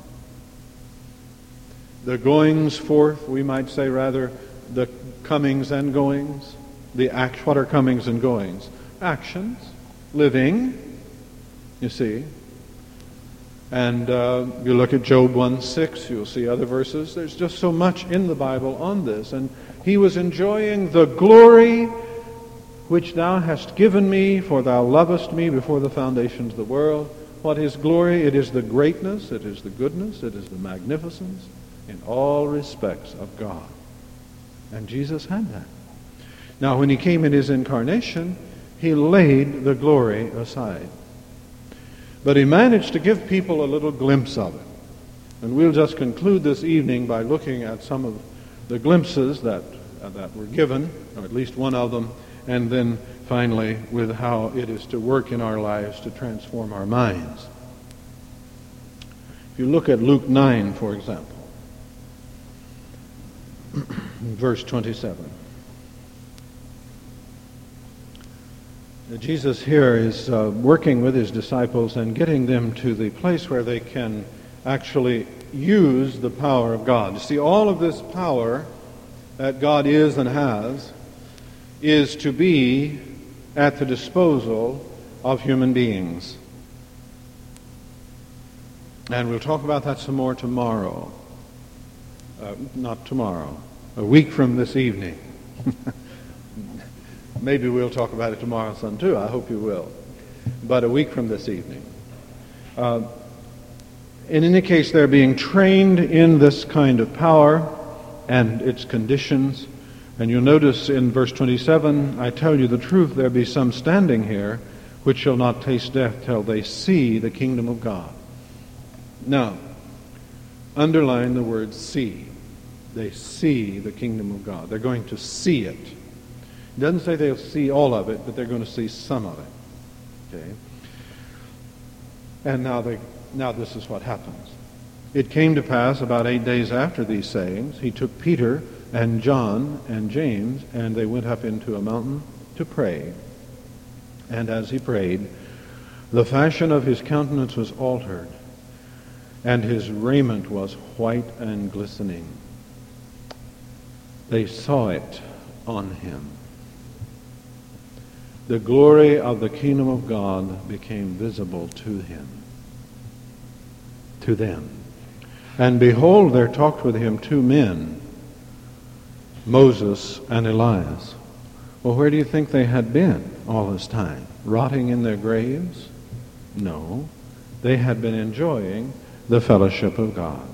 The goings forth, we might say rather, the comings and goings. The act, what are comings and goings? Actions, living, you see. And uh, you look at Job one six, you'll see other verses. There's just so much in the Bible on this. And he was enjoying the glory which thou hast given me, for thou lovest me before the foundations of the world. What is glory? It is the greatness, it is the goodness, it is the magnificence in all respects of God. And Jesus had that. Now, when he came in his incarnation, he laid the glory aside. But he managed to give people a little glimpse of it. And we'll just conclude this evening by looking at some of the glimpses that, uh, that were given, or at least one of them, and then finally with how it is to work in our lives to transform our minds. If you look at Luke nine, for example, verse twenty-seven. Jesus here is uh, working with his disciples and getting them to the place where they can actually use the power of God. You see, all of this power that God is and has is to be at the disposal of human beings. And we'll talk about that some more tomorrow. Uh, not tomorrow, a week from this evening. Maybe we'll talk about it tomorrow, son, too. I hope you will. But a week from this evening. Uh, in any case, they're being trained in this kind of power and its conditions. And you'll notice in verse twenty-seven, I tell you the truth, there be some standing here which shall not taste death till they see the kingdom of God. Now, underline the word see. They see the kingdom of God. They're going to see it. It doesn't say they'll see all of it, but they're going to see some of it. Okay? And now they, now this is what happens. It came to pass about eight days after these sayings, he took Peter and John and James, and they went up into a mountain to pray. And as he prayed, the fashion of his countenance was altered, and his raiment was white and glistening. They saw it on him. The glory of the kingdom of God became visible to him, to them. And behold, there talked with him two men, Moses and Elias. Well, where do you think they had been all this time? Rotting in their graves? No. They had been enjoying the fellowship of God.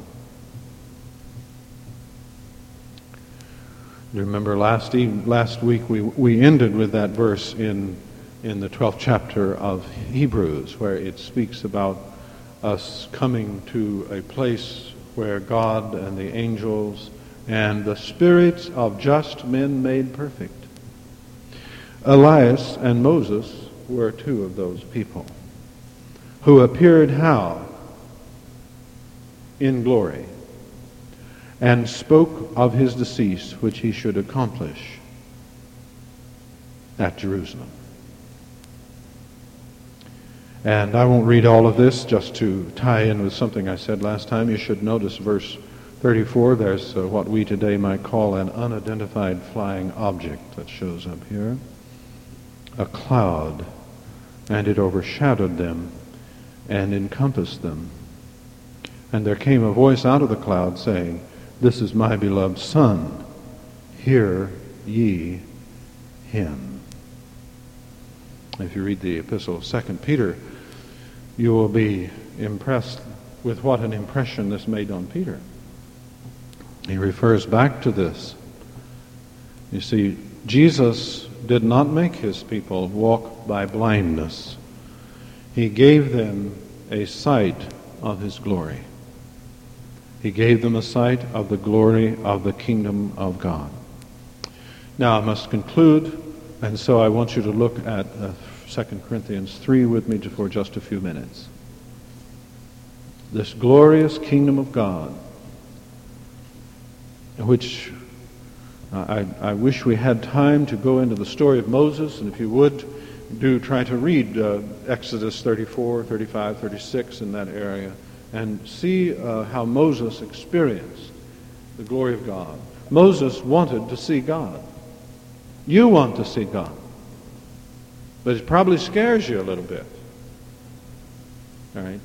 You remember last eve- last week we, we ended with that verse in, in the twelfth chapter of Hebrews, where it speaks about us coming to a place where God and the angels and the spirits of just men made perfect. Elias and Moses were two of those people who appeared how? In glory, and spoke of his decease, which he should accomplish at Jerusalem. And I won't read all of this, just to tie in with something I said last time. You should notice verse thirty-four. There's uh, what we today might call an unidentified flying object that shows up here. A cloud, and it overshadowed them and encompassed them. And there came a voice out of the cloud saying, "This is my beloved Son, hear ye him." If you read the epistle of Second Peter, you will be impressed with what an impression this made on Peter. He refers back to this. You see, Jesus did not make his people walk by blindness. He gave them a sight of his glory. He gave them a sight of the glory of the kingdom of God. Now I must conclude, and so I want you to look at uh, Second Corinthians three with me for just a few minutes. This glorious kingdom of God, which uh, I, I wish we had time to go into the story of Moses, and if you would, do try to read uh, Exodus thirty-four, thirty-five, thirty-six in that area, and see uh, how Moses experienced the glory of God. Moses wanted to see God. You want to see God. But it probably scares you a little bit. All right?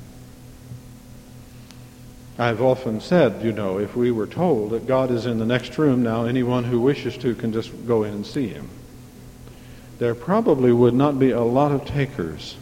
I've often said, you know, if we were told that God is in the next room now, anyone who wishes to can just go in and see him. There probably would not be a lot of takers.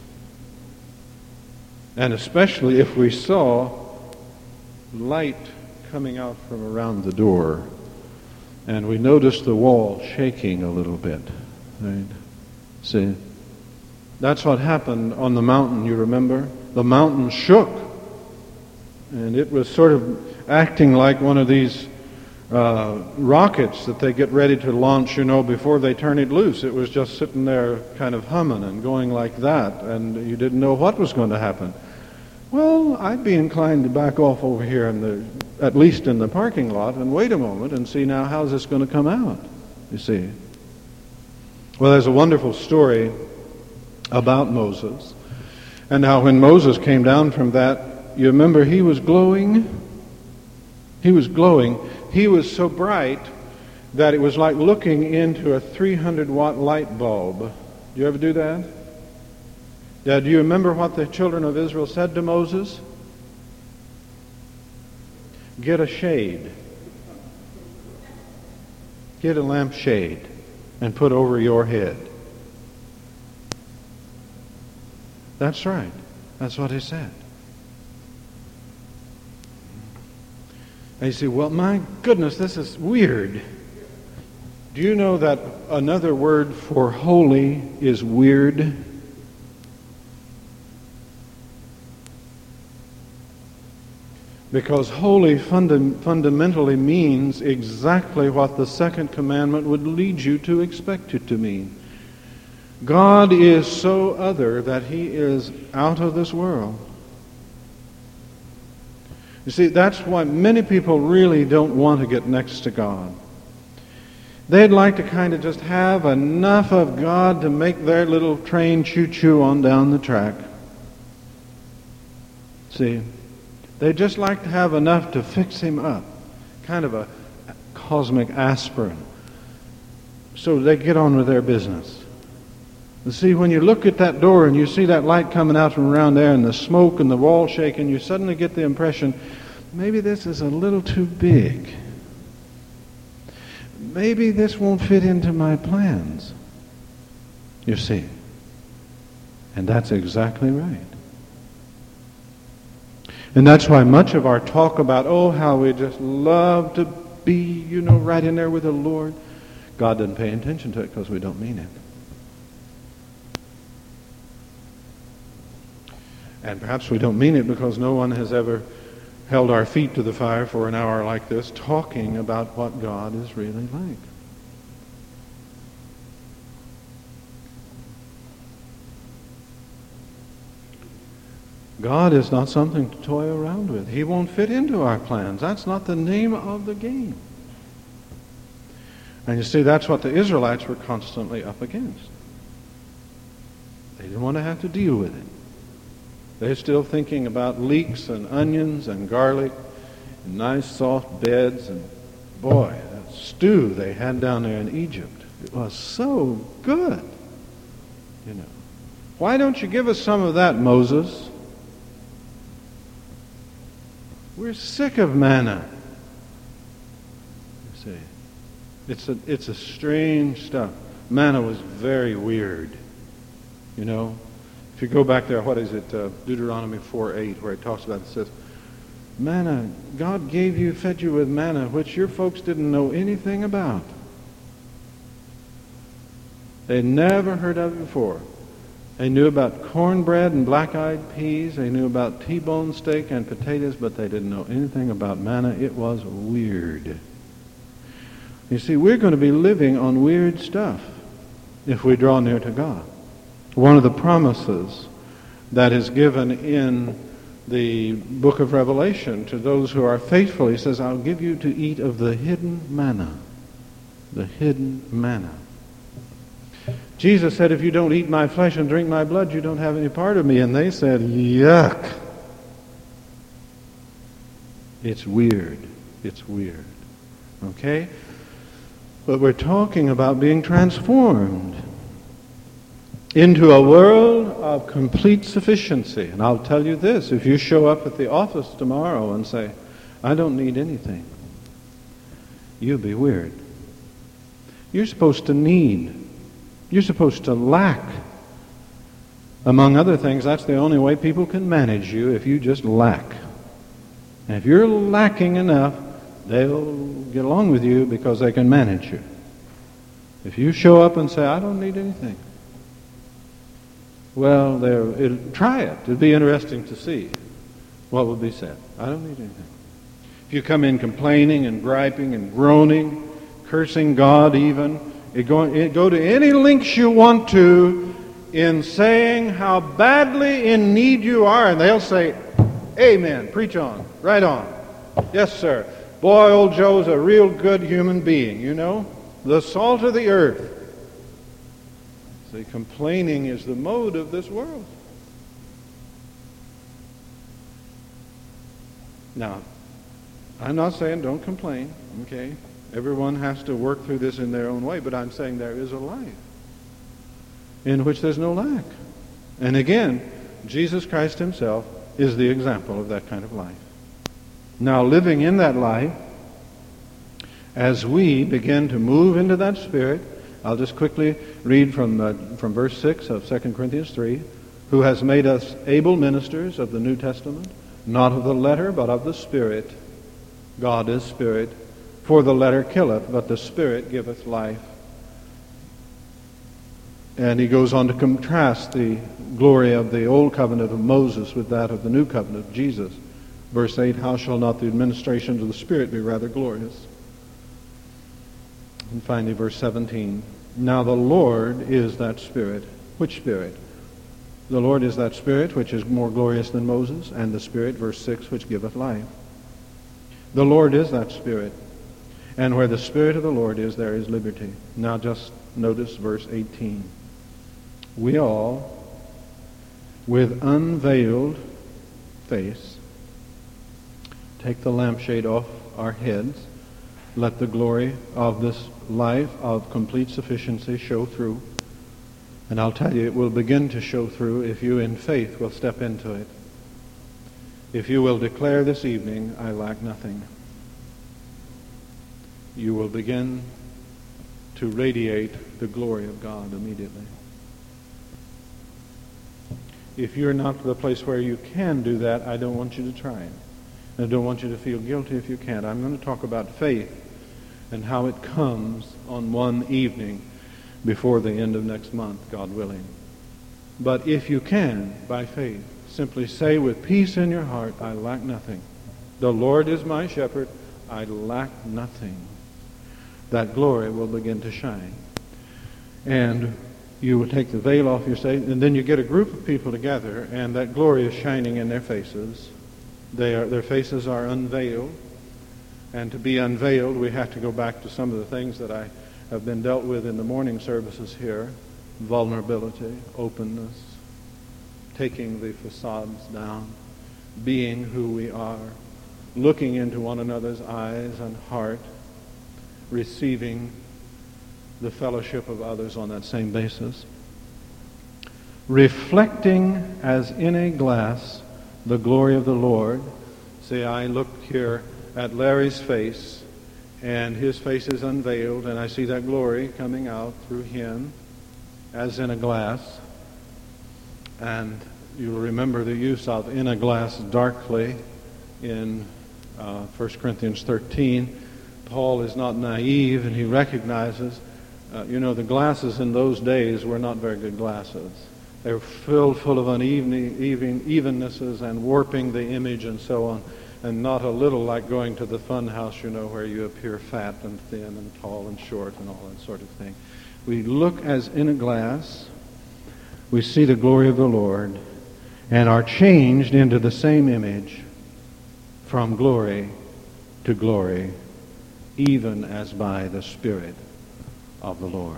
And especially if we saw light coming out from around the door and we noticed the wall shaking a little bit. Right? See? That's what happened on the mountain, you remember? The mountain shook. And it was sort of acting like one of these uh, rockets that they get ready to launch, you know, before they turn it loose. It was just sitting there kind of humming and going like that, and you didn't know what was going to happen. Well, I'd be inclined to back off over here, in the, at least in the parking lot, and wait a moment and see now how's this going to come out, you see. Well, there's a wonderful story about Moses, and how when Moses came down from that, you remember he was glowing? He was glowing. He was so bright that it was like looking into a three hundred watt light bulb. Do you ever do that? Yeah, do you remember what the children of Israel said to Moses? Get a shade. Get a lampshade. and put over your head. That's right. That's what he said. And you say, well, my goodness, this is weird. Do you know that another word for holy is weird? Because holy funda- fundamentally means exactly what the second commandment would lead you to expect it to mean. God is so other that he is out of this world. You see, that's why many people really don't want to get next to God. They'd like to kind of just have enough of God to make their little train choo-choo on down the track. See, they'd just like to have enough to fix him up, kind of a cosmic aspirin, so they get on with their business. You see, when you look at that door and you see that light coming out from around there and the smoke and the wall shaking, you suddenly get the impression, maybe this is a little too big. Maybe this won't fit into my plans. You see. And that's exactly right. And that's why much of our talk about, oh, how we just love to be, you know, right in there with the Lord, God doesn't pay attention to it because we don't mean it. And perhaps we don't mean it because no one has ever held our feet to the fire for an hour like this, talking about what God is really like. God is not something to toy around with. He won't fit into our plans. That's not the name of the game. And you see, that's what the Israelites were constantly up against. They didn't want to have to deal with it. They're still thinking about leeks and onions and garlic and nice soft beds. And boy, that stew they had down there in Egypt, it was so good. You know, why don't you give us some of that, Moses? We're sick of manna. You see, it's a it's a strange stuff. Manna was very weird. You know. If you go back there, what is it, uh, Deuteronomy four eight, where it talks about it, says, manna, God gave you, fed you with manna, which your folks didn't know anything about. They never heard of it before. They knew about cornbread and black-eyed peas. They knew about T-bone steak and potatoes, but they didn't know anything about manna. It was weird. You see, we're going to be living on weird stuff if we draw near to God. One of the promises that is given in the book of Revelation to those who are faithful, he says, I'll give you to eat of the hidden manna. The hidden manna. Jesus said, if you don't eat my flesh and drink my blood, you don't have any part of me. And they said, yuck. It's weird. It's weird. Okay? But we're talking about being transformed into a world of complete sufficiency. And I'll tell you this, if you show up at the office tomorrow and say, I don't need anything, you'll be weird. You're supposed to need. You're supposed to lack. Among other things, that's the only way people can manage you, if you just lack. And if you're lacking enough, they'll get along with you because they can manage you. If you show up and say, I don't need anything, well, it'll, try it. It'll be interesting to see what will be said. I don't need anything. If you come in complaining and griping and groaning, cursing God even, it go, it go to any lengths you want to in saying how badly in need you are, and they'll say, amen, preach on, right on. Yes, sir. Boy, old Joe's a real good human being, you know, the salt of the earth. See, complaining is the mode of this world. Now, I'm not saying don't complain, okay? Everyone has to work through this in their own way, but I'm saying there is a life in which there's no lack. And again, Jesus Christ himself is the example of that kind of life. Now, living in that life, as we begin to move into that spirit, I'll just quickly read from, uh, from verse six of Second Corinthians three. Who has made us able ministers of the New Testament, not of the letter, but of the Spirit. God is Spirit. For the letter killeth, but the Spirit giveth life. And he goes on to contrast the glory of the old covenant of Moses with that of the new covenant of Jesus. Verse eight, how shall not the administration of the Spirit be rather glorious? And finally, verse seventeen, now the Lord is that Spirit. Which Spirit? The Lord is that Spirit which is more glorious than Moses, and the Spirit, verse six, which giveth life. The Lord is that Spirit. And where the Spirit of the Lord is, there is liberty. Now just notice verse eighteen. We all, with unveiled face, take the lampshade off our heads, let the glory of this life of complete sufficiency show through. And I'll tell you, it will begin to show through if you in faith will step into it. If you will declare this evening, I lack nothing, you will begin to radiate the glory of God immediately. If you're not to the place where you can do that, I don't want you to try it. I don't want you to feel guilty if you can't. I'm going to talk about faith and how it comes on one evening before the end of next month, God willing. But if you can, by faith, simply say with peace in your heart, I lack nothing. The Lord is my shepherd. I lack nothing. That glory will begin to shine. And you will take the veil off your face, and then you get a group of people together, and that glory is shining in their faces. They are, their faces are unveiled. And to be unveiled, we have to go back to some of the things that I have been dealt with in the morning services here. Vulnerability, openness, taking the facades down, being who we are, looking into one another's eyes and heart, receiving the fellowship of others on that same basis, reflecting as in a glass the glory of the Lord. See, I look here at Larry's face, and his face is unveiled, and I see that glory coming out through him as in a glass. And you'll remember the use of in a glass darkly in uh, First Corinthians thirteen. Paul is not naive, and he recognizes, uh, you know, the glasses in those days were not very good glasses. They were filled full of uneven even, evennesses and warping the image and so on, and not a little like going to the fun house, you know, where you appear fat and thin and tall and short and all that sort of thing. We look as in a glass, we see the glory of the Lord, and are changed into the same image from glory to glory, even as by the Spirit of the Lord.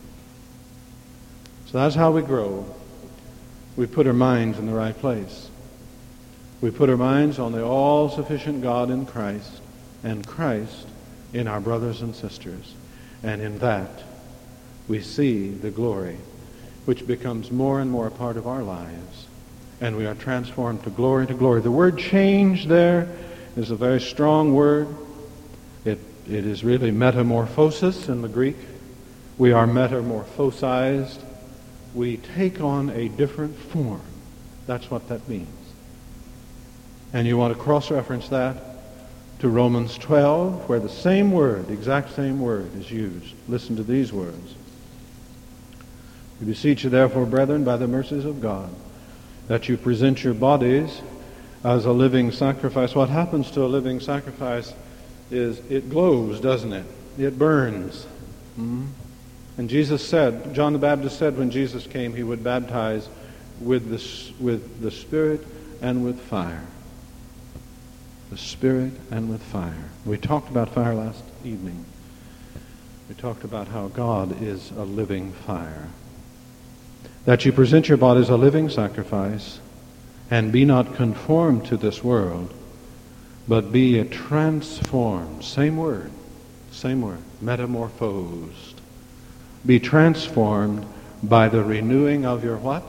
So that's how we grow. We put our minds in the right place. We put our minds on the all-sufficient God in Christ, and Christ in our brothers and sisters. And in that, we see the glory, which becomes more and more a part of our lives. And we are transformed to glory to glory. The word change there is a very strong word. It, it is really metamorphosis in the Greek. We are metamorphosized. We take on a different form. That's what that means. And you want to cross-reference that to Romans twelve, where the same word, exact same word, is used. Listen to these words. We beseech you, therefore, brethren, by the mercies of God, that you present your bodies as a living sacrifice. What happens to a living sacrifice is it glows, doesn't it? It burns. Mm-hmm. And Jesus said, John the Baptist said when Jesus came, he would baptize with the, with the Spirit and with fire. The Spirit and with fire. We talked about fire last evening. We talked about how God is a living fire. That you present your bodies a living sacrifice, and be not conformed to this world, but be a transformed, same word, same word, metamorphosed. Be transformed by the renewing of your what?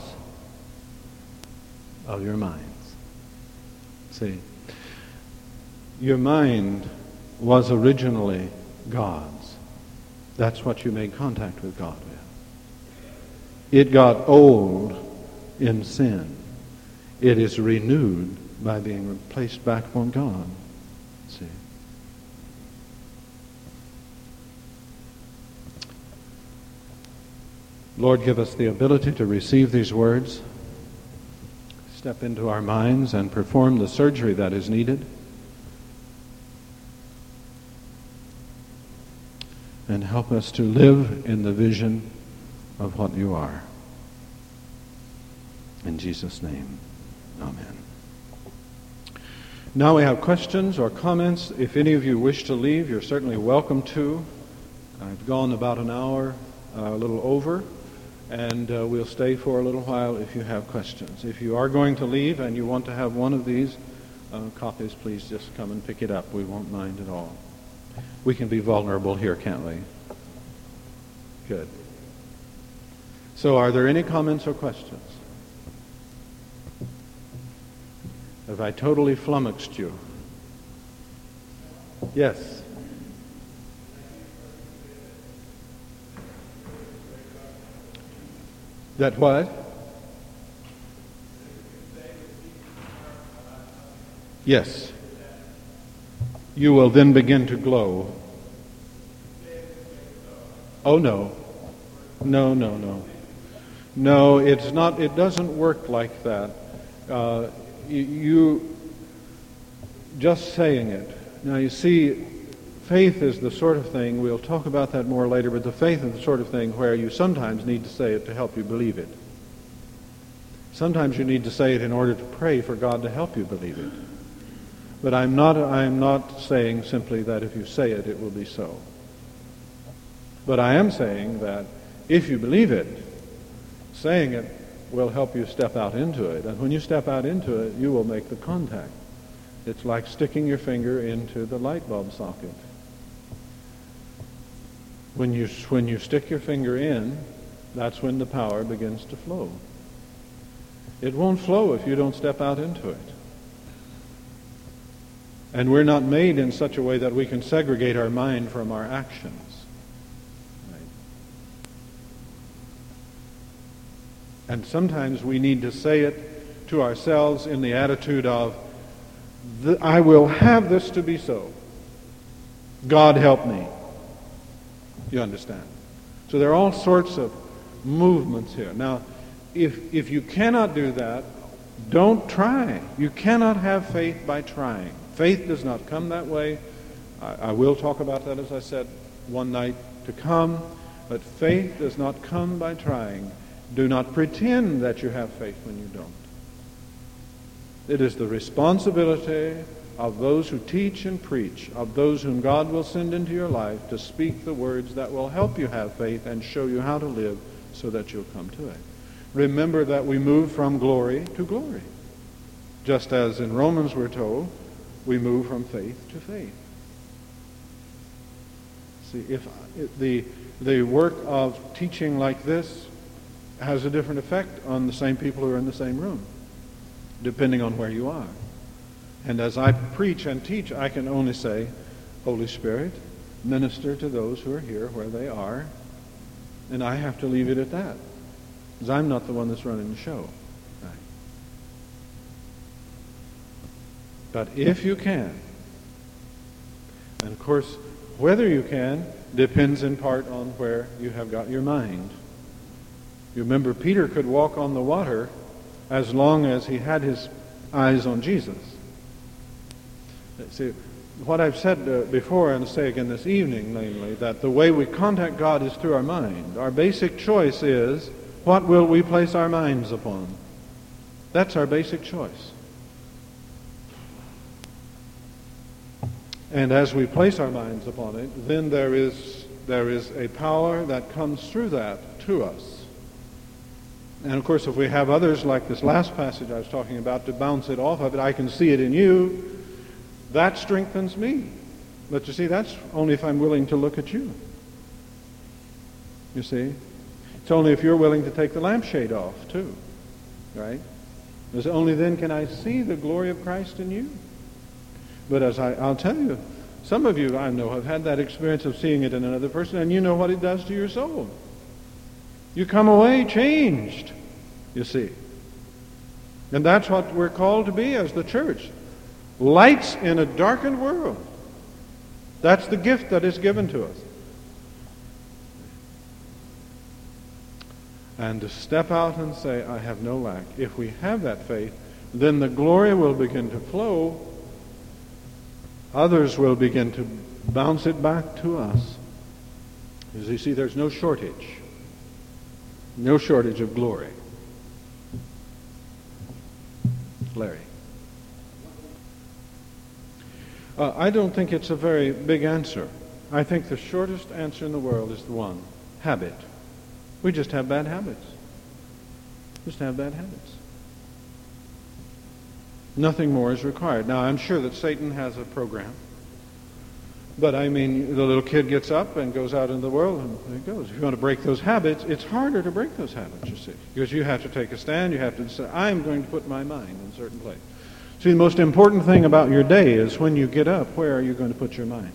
Of your minds. See, your mind was originally God's. That's what you made contact with God with. It got old in sin. It is renewed by being placed back upon God. See? Lord, give us the ability to receive these words, step into our minds and perform the surgery that is needed, and help us to live in the vision of what you are. In Jesus' name, amen. Now we have questions or comments. If any of you wish to leave, you're certainly welcome to. I've gone about an hour, uh, a little over, and uh, we'll stay for a little while if you have questions. If you are going to leave and you want to have one of these uh, copies, please just come and pick it up. We won't mind at all. We can be vulnerable here, can't we? Good. So are there any comments or questions? Have I totally flummoxed you? Yes. That what? Yes. You will then begin to glow. Oh no. No, no, no. No, it's not, it doesn't work like that. Uh, you, you just saying it. Now you see, faith is the sort of thing, we'll talk about that more later, but the faith is the sort of thing where you sometimes need to say it to help you believe it. Sometimes you need to say it in order to pray for God to help you believe it. But I'm not, I'm not saying simply that if you say it, it will be so. But I am saying that if you believe it, saying it will help you step out into it. And when you step out into it, you will make the contact. It's like sticking your finger into the light bulb socket. When you, when you stick your finger in, that's when the power begins to flow. It won't flow if you don't step out into it. And we're not made in such a way that we can segregate our mind from our actions. Right? And sometimes we need to say it to ourselves in the attitude of, I will have this to be so. God help me. You understand? So there are all sorts of movements here. Now, if if you cannot do that, don't try. You cannot have faith by trying. Faith does not come that way. I, I will talk about that, as I said, one night to come. But faith does not come by trying. Do not pretend that you have faith when you don't. It is the responsibility of those who teach and preach, of those whom God will send into your life, to speak the words that will help you have faith and show you how to live so that you'll come to it. Remember that we move from glory to glory. Just as in Romans we're told, we move from faith to faith. See, if, if the the work of teaching like this has a different effect on the same people who are in the same room, depending on where you are. And as I preach and teach, I can only say, Holy Spirit, minister to those who are here where they are, and I have to leave it at that, because I'm not the one that's running the show. Right. But if you can, and of course, whether you can depends in part on where you have got your mind. You remember Peter could walk on the water as long as he had his eyes on Jesus. See, what I've said uh, before and say again this evening, namely, that the way we contact God is through our mind. Our basic choice is, what will we place our minds upon? That's our basic choice. And as we place our minds upon it, then there is there is a power that comes through that to us. And of course, if we have others like this last passage I was talking about to bounce it off of it, I can see it in you, that strengthens me. But you see, that's only if I'm willing to look at you. You see? It's only if you're willing to take the lampshade off, too. Right? Because only then can I see the glory of Christ in you. But as I, I'll tell you, Some of you, I know, have had that experience of seeing it in another person, and you know what it does to your soul. You come away changed, you see. And that's what we're called to be as the church. Lights in a darkened world. That's the gift that is given to us. And to step out and say, I have no lack. If we have that faith, then the glory will begin to flow. Others will begin to bounce it back to us. As you see, there's no shortage. No shortage of glory. Larry. Uh, I don't think it's a very big answer. I think the shortest answer in the world is the one. Habit. We just have bad habits. Just have bad habits. Nothing more is required. Now, I'm sure that Satan has a program. But, I mean, the little kid gets up and goes out into the world, and there he goes. If you want to break those habits, it's harder to break those habits, you see. Because you have to take a stand. You have to say, I'm going to put my mind in a certain place. See, the most important thing about your day is when you get up, where are you going to put your mind?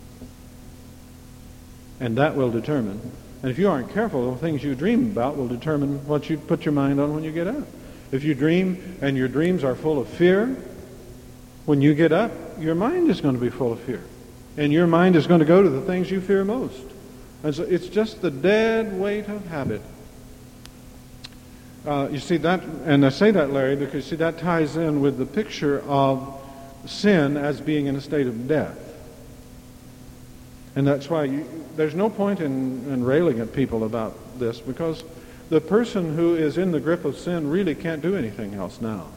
And that will determine. And if you aren't careful, the things you dream about will determine what you put your mind on when you get up. If you dream and your dreams are full of fear, when you get up, your mind is going to be full of fear. And your mind is going to go to the things you fear most. And so it's just the dead weight of habit. Uh, you see that, and I say that, Larry, because see that ties in with the picture of sin as being in a state of death. And that's why you, there's no point in, in railing at people about this, because the person who is in the grip of sin really can't do anything else now.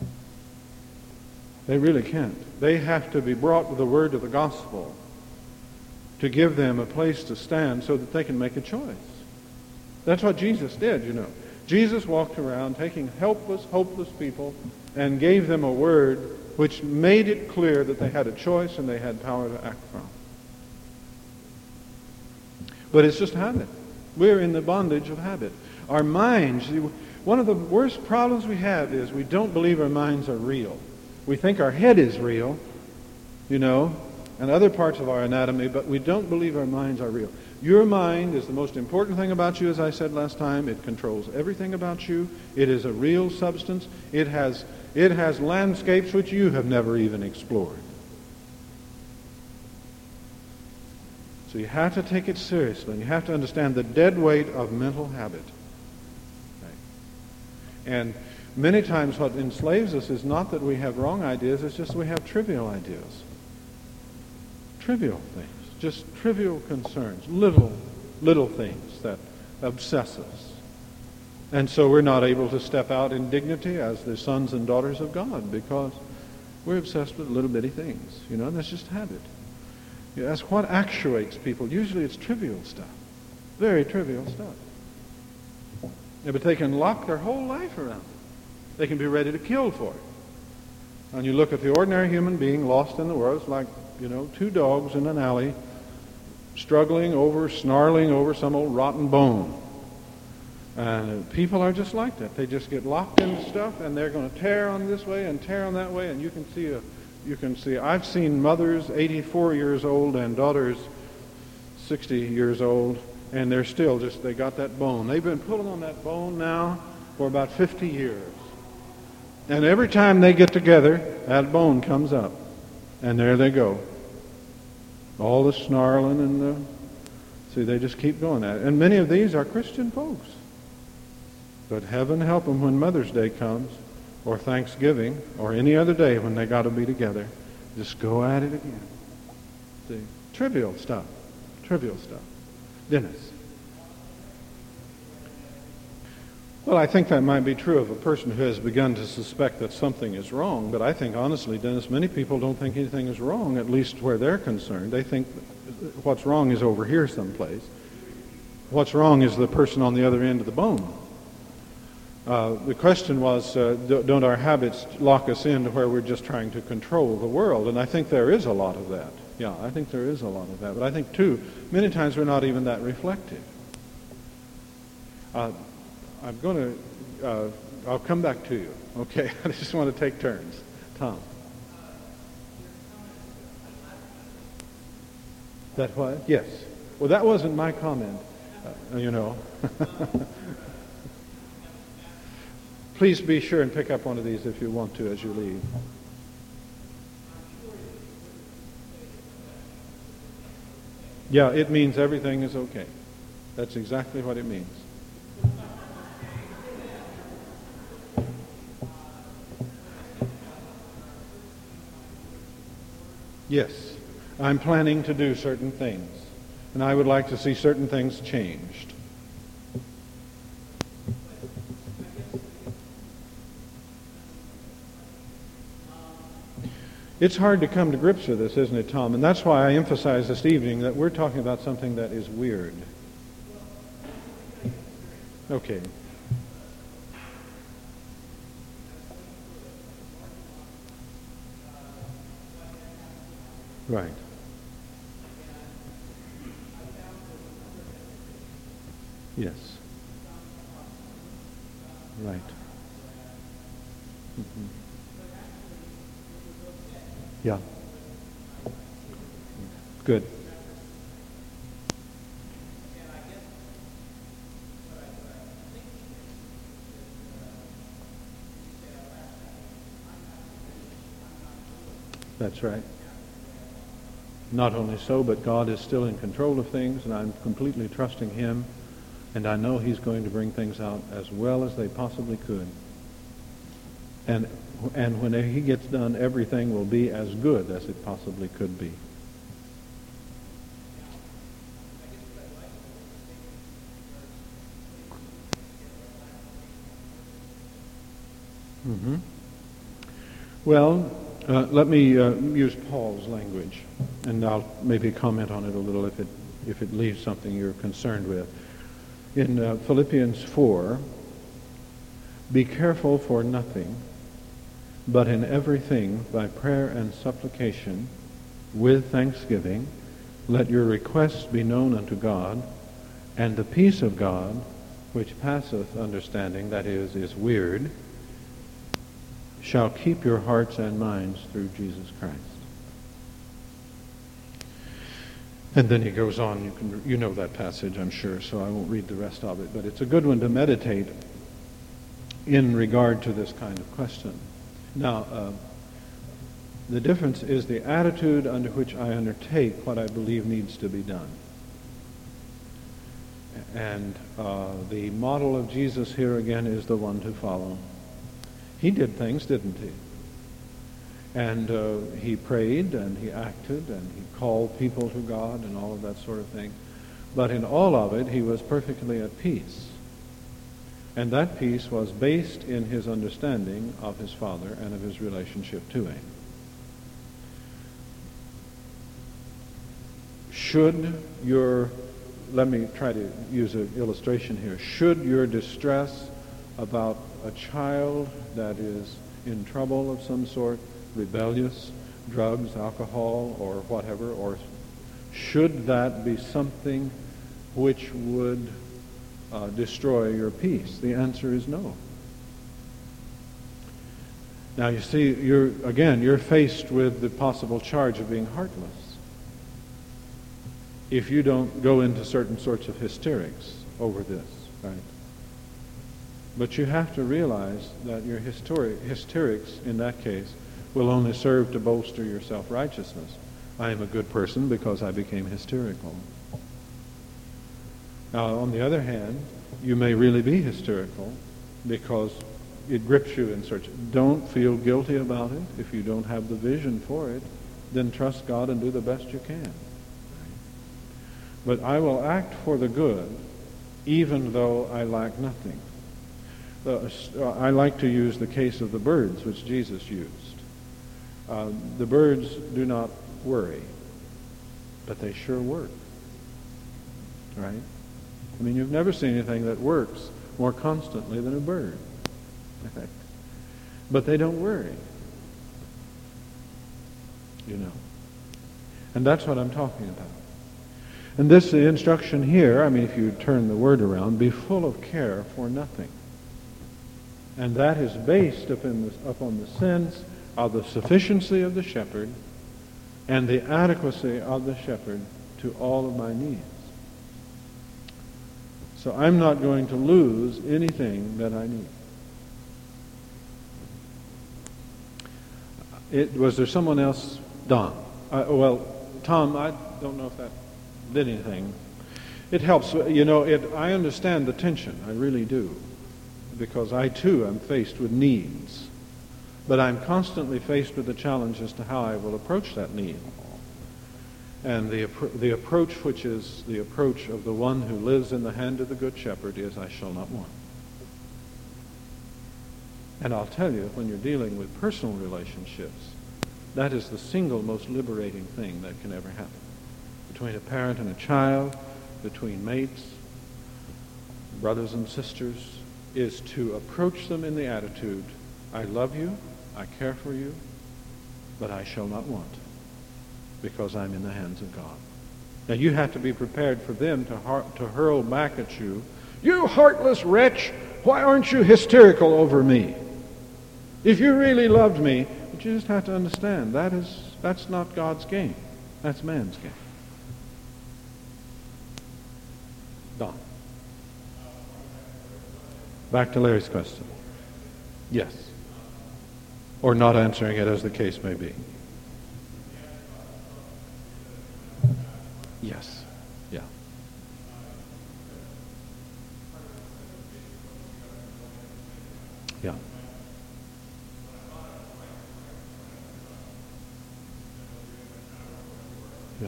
They really can't. They have to be brought with the word of the gospel to give them a place to stand so that they can make a choice. That's what Jesus did, you know. Jesus walked around taking helpless, hopeless people and gave them a word which made it clear that they had a choice and they had power to act from. But it's just habit. We're in the bondage of habit. Our minds, one of the worst problems we have is we don't believe our minds are real. We think our head is real, you know, and other parts of our anatomy, but we don't believe our minds are real. Your mind is the most important thing about you, as I said last time. It controls everything about you. It is a real substance. It has, it has landscapes which you have never even explored. So you have to take it seriously. You have to understand the dead weight of mental habit. Okay. And many times what enslaves us is not that we have wrong ideas, it's just we have trivial ideas. Trivial things. Just trivial concerns. Little, little things that obsess us. And so we're not able to step out in dignity as the sons and daughters of God because we're obsessed with little bitty things. You know, that's just habit. You ask what actuates people. Usually it's trivial stuff. Very trivial stuff. Yeah, but they can lock their whole life around it. They can be ready to kill for it. And you look at the ordinary human being lost in the world, it's like, you know, two dogs in an alley struggling over, snarling over some old rotten bone. And people are just like that. They just get locked into stuff and they're going to tear on this way and tear on that way, and you can see a You can see, I've seen mothers eighty-four years old and daughters sixty years old, and they're still just, they got that bone. They've been pulling on that bone now for about fifty years. And every time they get together, that bone comes up. And there they go. All the snarling and the, see, they just keep going at it. And many of these are Christian folks. But heaven help them when Mother's Day comes, or Thanksgiving, or any other day when they got to be together. Just go at it again. See, trivial stuff. Trivial stuff. Dennis. Well, I think that might be true of a person who has begun to suspect that something is wrong, but I think, honestly, Dennis, many people don't think anything is wrong, at least where they're concerned. They think what's wrong is over here someplace. What's wrong is the person on the other end of the bone. Uh, the question was, uh, don't our habits lock us into where we're just trying to control the world? And I think there is a lot of that. Yeah, I think there is a lot of that. But I think, too, many times we're not even that reflective. Uh, I'm going to, uh, I'll come back to you. Okay, I just want to take turns. Tom. That what? Yes. Well, that wasn't my comment, uh, you know. Please be sure and pick up one of these if you want to as you leave. Yeah, it means everything is okay. That's exactly what it means. Yes, I'm planning to do certain things, and I would like to see certain things changed. It's hard to come to grips with this, isn't it, Tom? And that's why I emphasize this evening that we're talking about something that is weird. Okay. Right. Yes. Right. Mm-hmm. Yeah. Good. That's right. Not only so, but God is still in control of things, and I'm completely trusting Him, and I know He's going to bring things out as well as they possibly could. And and when He gets done, everything will be as good as it possibly could be. Mm-hmm. Well, uh, let me uh, use Paul's language, and I'll maybe comment on it a little if it if it leaves something you're concerned with. In uh, Philippians four, be careful for nothing, but in everything by prayer and supplication, with thanksgiving, let your requests be known unto God, and the peace of God, which passeth understanding, that is, is weird, shall keep your hearts and minds through Jesus Christ. And then he goes on, you can you know that passage, I'm sure, so I won't read the rest of it, but it's a good one to meditate in regard to this kind of question. Now, uh, the difference is the attitude under which I undertake what I believe needs to be done. And uh, the model of Jesus here again is the one to follow. He did things, didn't he? And uh, he prayed, and he acted, and he called people to God, and all of that sort of thing. But in all of it, he was perfectly at peace. And that peace was based in his understanding of his Father and of his relationship to Him. Should your, let me try to use an illustration here, should your distress about a child that is in trouble of some sort, rebellious, drugs, alcohol, or whatever, or should that be something which would uh, destroy your peace? The answer is no. Now you see, you're again, you're faced with the possible charge of being heartless if you don't go into certain sorts of hysterics over this, right? But you have to realize that your hysteric, hysterics in that case will only serve to bolster your self-righteousness. I am a good person because I became hysterical. Now, on the other hand, you may really be hysterical because it grips you in such. Don't feel guilty about it. If you don't have the vision for it, then trust God and do the best you can. But I will act for the good, even though I lack nothing. Uh, I like to use the case of the birds, which Jesus used. Uh, the birds do not worry, but they sure work. Right? I mean, you've never seen anything that works more constantly than a bird. Right? But they don't worry. You know. And that's what I'm talking about. And this instruction here, I mean, if you turn the word around, be full of care for nothing. And that is based upon the, upon the sense of the sufficiency of the shepherd and the adequacy of the shepherd to all of my needs. So I'm not going to lose anything that I need. It, was there someone else? Don. Uh, well, Tom, I don't know if that did anything. It helps. You know, it, I understand the tension. I really do. Because I, too, am faced with needs. But I'm constantly faced with the challenge as to how I will approach that need. And the, the approach, which is the approach of the one who lives in the hand of the Good Shepherd, is, I shall not want. And I'll tell you, when you're dealing with personal relationships, that is the single most liberating thing that can ever happen. Between a parent and a child, between mates, brothers and sisters, is to approach them in the attitude, I love you, I care for you, but I shall not want, because I'm in the hands of God. Now you have to be prepared for them to, har- to hurl back at you, you heartless wretch, why aren't you hysterical over me? If you really loved me, but you just have to understand, that is, that's not God's game. That's man's game. Don. Back to Larry's question. Yes. Or not answering it, as the case may be. Yes. Yeah. Yeah. Yeah.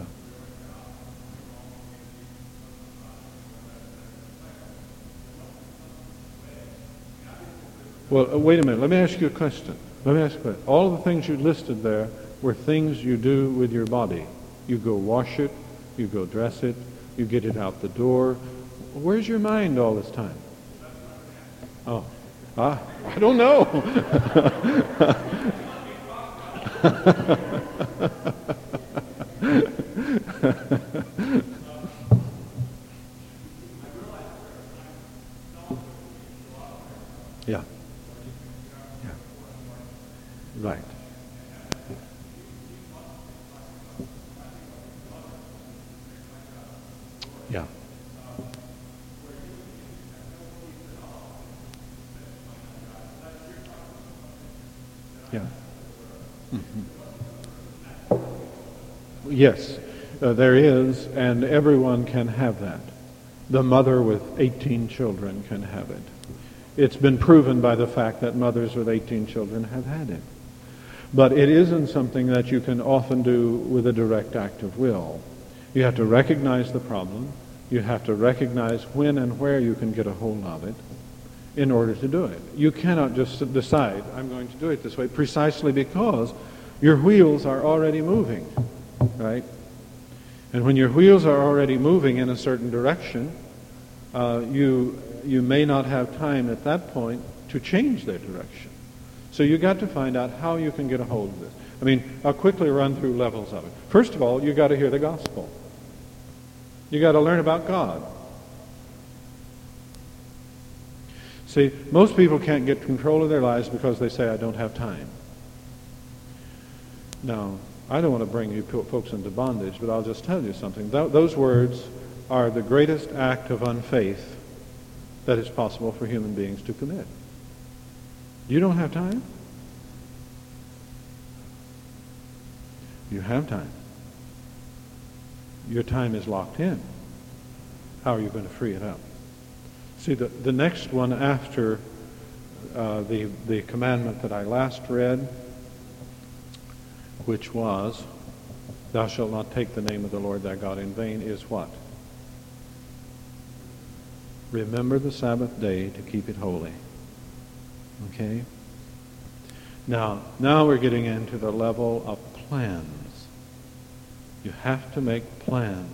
Well, uh, wait a minute. Let me ask you a question. Let me ask you a question. All of the things you listed there were things you do with your body. You go wash it, you go dress it, you get it out the door. Where's your mind all this time? Oh, ah, I don't know. Yeah. Yeah. Right. Yeah. Yeah. Mm-hmm. Yes, uh, there is, and everyone can have that. The mother with eighteen children can have it. It's been proven by the fact that mothers with eighteen children have had it. But it isn't something that you can often do with a direct act of will. You have to recognize the problem. You have to recognize when and where you can get a hold of it in order to do it. You cannot just decide, I'm going to do it this way, precisely because your wheels are already moving, right? And when your wheels are already moving in a certain direction, uh, you you may not have time at that point to change their direction. So you got to find out how you can get a hold of this. I mean, I'll quickly run through levels of it. First of all, you got to hear the gospel. You got to learn about God. See, most people can't get control of their lives because they say, I don't have time. Now, I don't want to bring you folks into bondage, but I'll just tell you something. Th- those words are the greatest act of unfaith that is possible for human beings to commit. You don't have time? You have time. Your time is locked in. How are you going to free it up? See, the, the next one after uh, the, the commandment that I last read, which was, thou shalt not take the name of the Lord thy God in vain, is what? Remember the Sabbath day to keep it holy. Okay? Now, now we're getting into the level of plans. You have to make plans.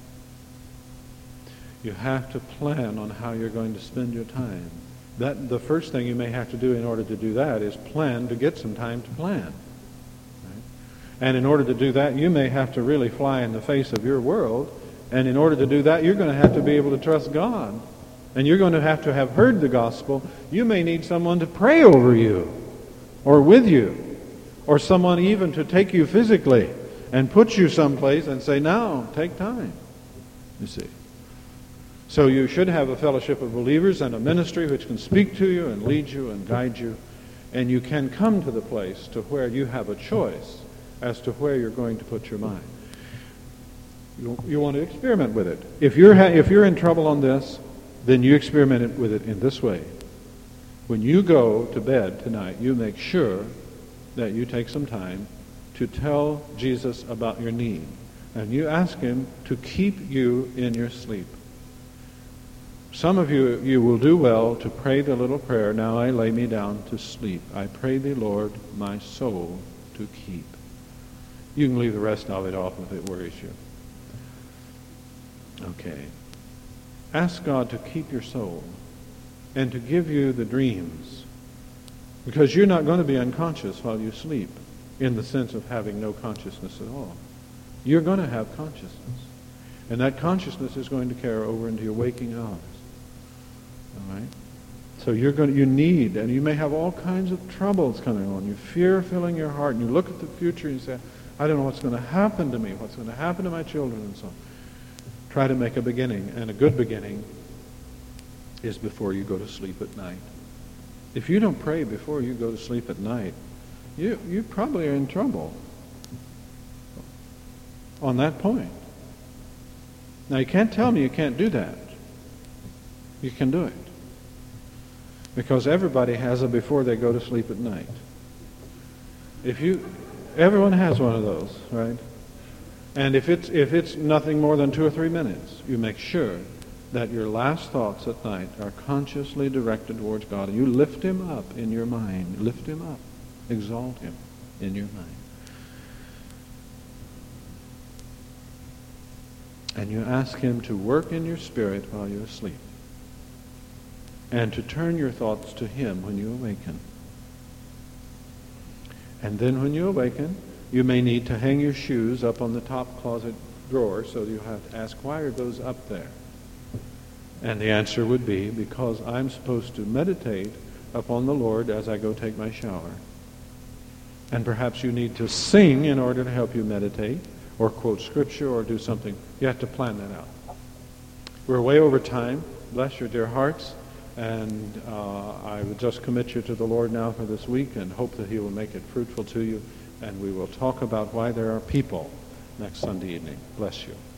You have to plan on how you're going to spend your time. That the first thing you may have to do in order to do that is plan to get some time to plan. Right? And in order to do that, you may have to really fly in the face of your world. And in order to do that, you're going to have to be able to trust God. And you're going to have to have heard the gospel. You may need someone to pray over you or with you, or someone even to take you physically and put you someplace and say, now, take time, you see. So you should have a fellowship of believers and a ministry which can speak to you and lead you and guide you. And you can come to the place to where you have a choice as to where you're going to put your mind. You, you want to experiment with it. If you're, ha- if you're in trouble on this, then you experiment it with it in this way. When you go to bed tonight, you make sure that you take some time to tell Jesus about your need. And you ask him to keep you in your sleep. Some of you, you will do well to pray the little prayer, now I lay me down to sleep. I pray thee, Lord, my soul to keep. You can leave the rest of it off if it worries you. Okay. Ask God to keep your soul and to give you the dreams. Because you're not going to be unconscious while you sleep, in the sense of having no consciousness at all. You're going to have consciousness. And that consciousness is going to carry over into your waking hours. All right? So you're going to, you need, and you may have all kinds of troubles coming on. You fear filling your heart, and you look at the future and you say, I don't know what's going to happen to me, what's going to happen to my children, and so on. Try to make a beginning, and a good beginning is before you go to sleep at night. If you don't pray before you go to sleep at night, you, you probably are in trouble on that point. Now, you can't tell me you can't do that. You can do it. Because everybody has a before they go to sleep at night. If you, everyone has one of those, right? And if it's, if it's nothing more than two or three minutes, you make sure that your last thoughts at night are consciously directed towards God. And you lift him up in your mind. Lift him up. Exalt him in your mind. And you ask him to work in your spirit while you're asleep. And to turn your thoughts to him when you awaken. And then when you awaken, you may need to hang your shoes up on the top closet drawer, so you have to ask, why are those up there? And the answer would be, because I'm supposed to meditate upon the Lord as I go take my shower. And perhaps you need to sing in order to help you meditate, or quote scripture, or do something. You have to plan that out. We're way over time. Bless your dear hearts. And uh, I would just commit you to the Lord now for this week and hope that he will make it fruitful to you. And we will talk about why there are people next Sunday evening. Bless you.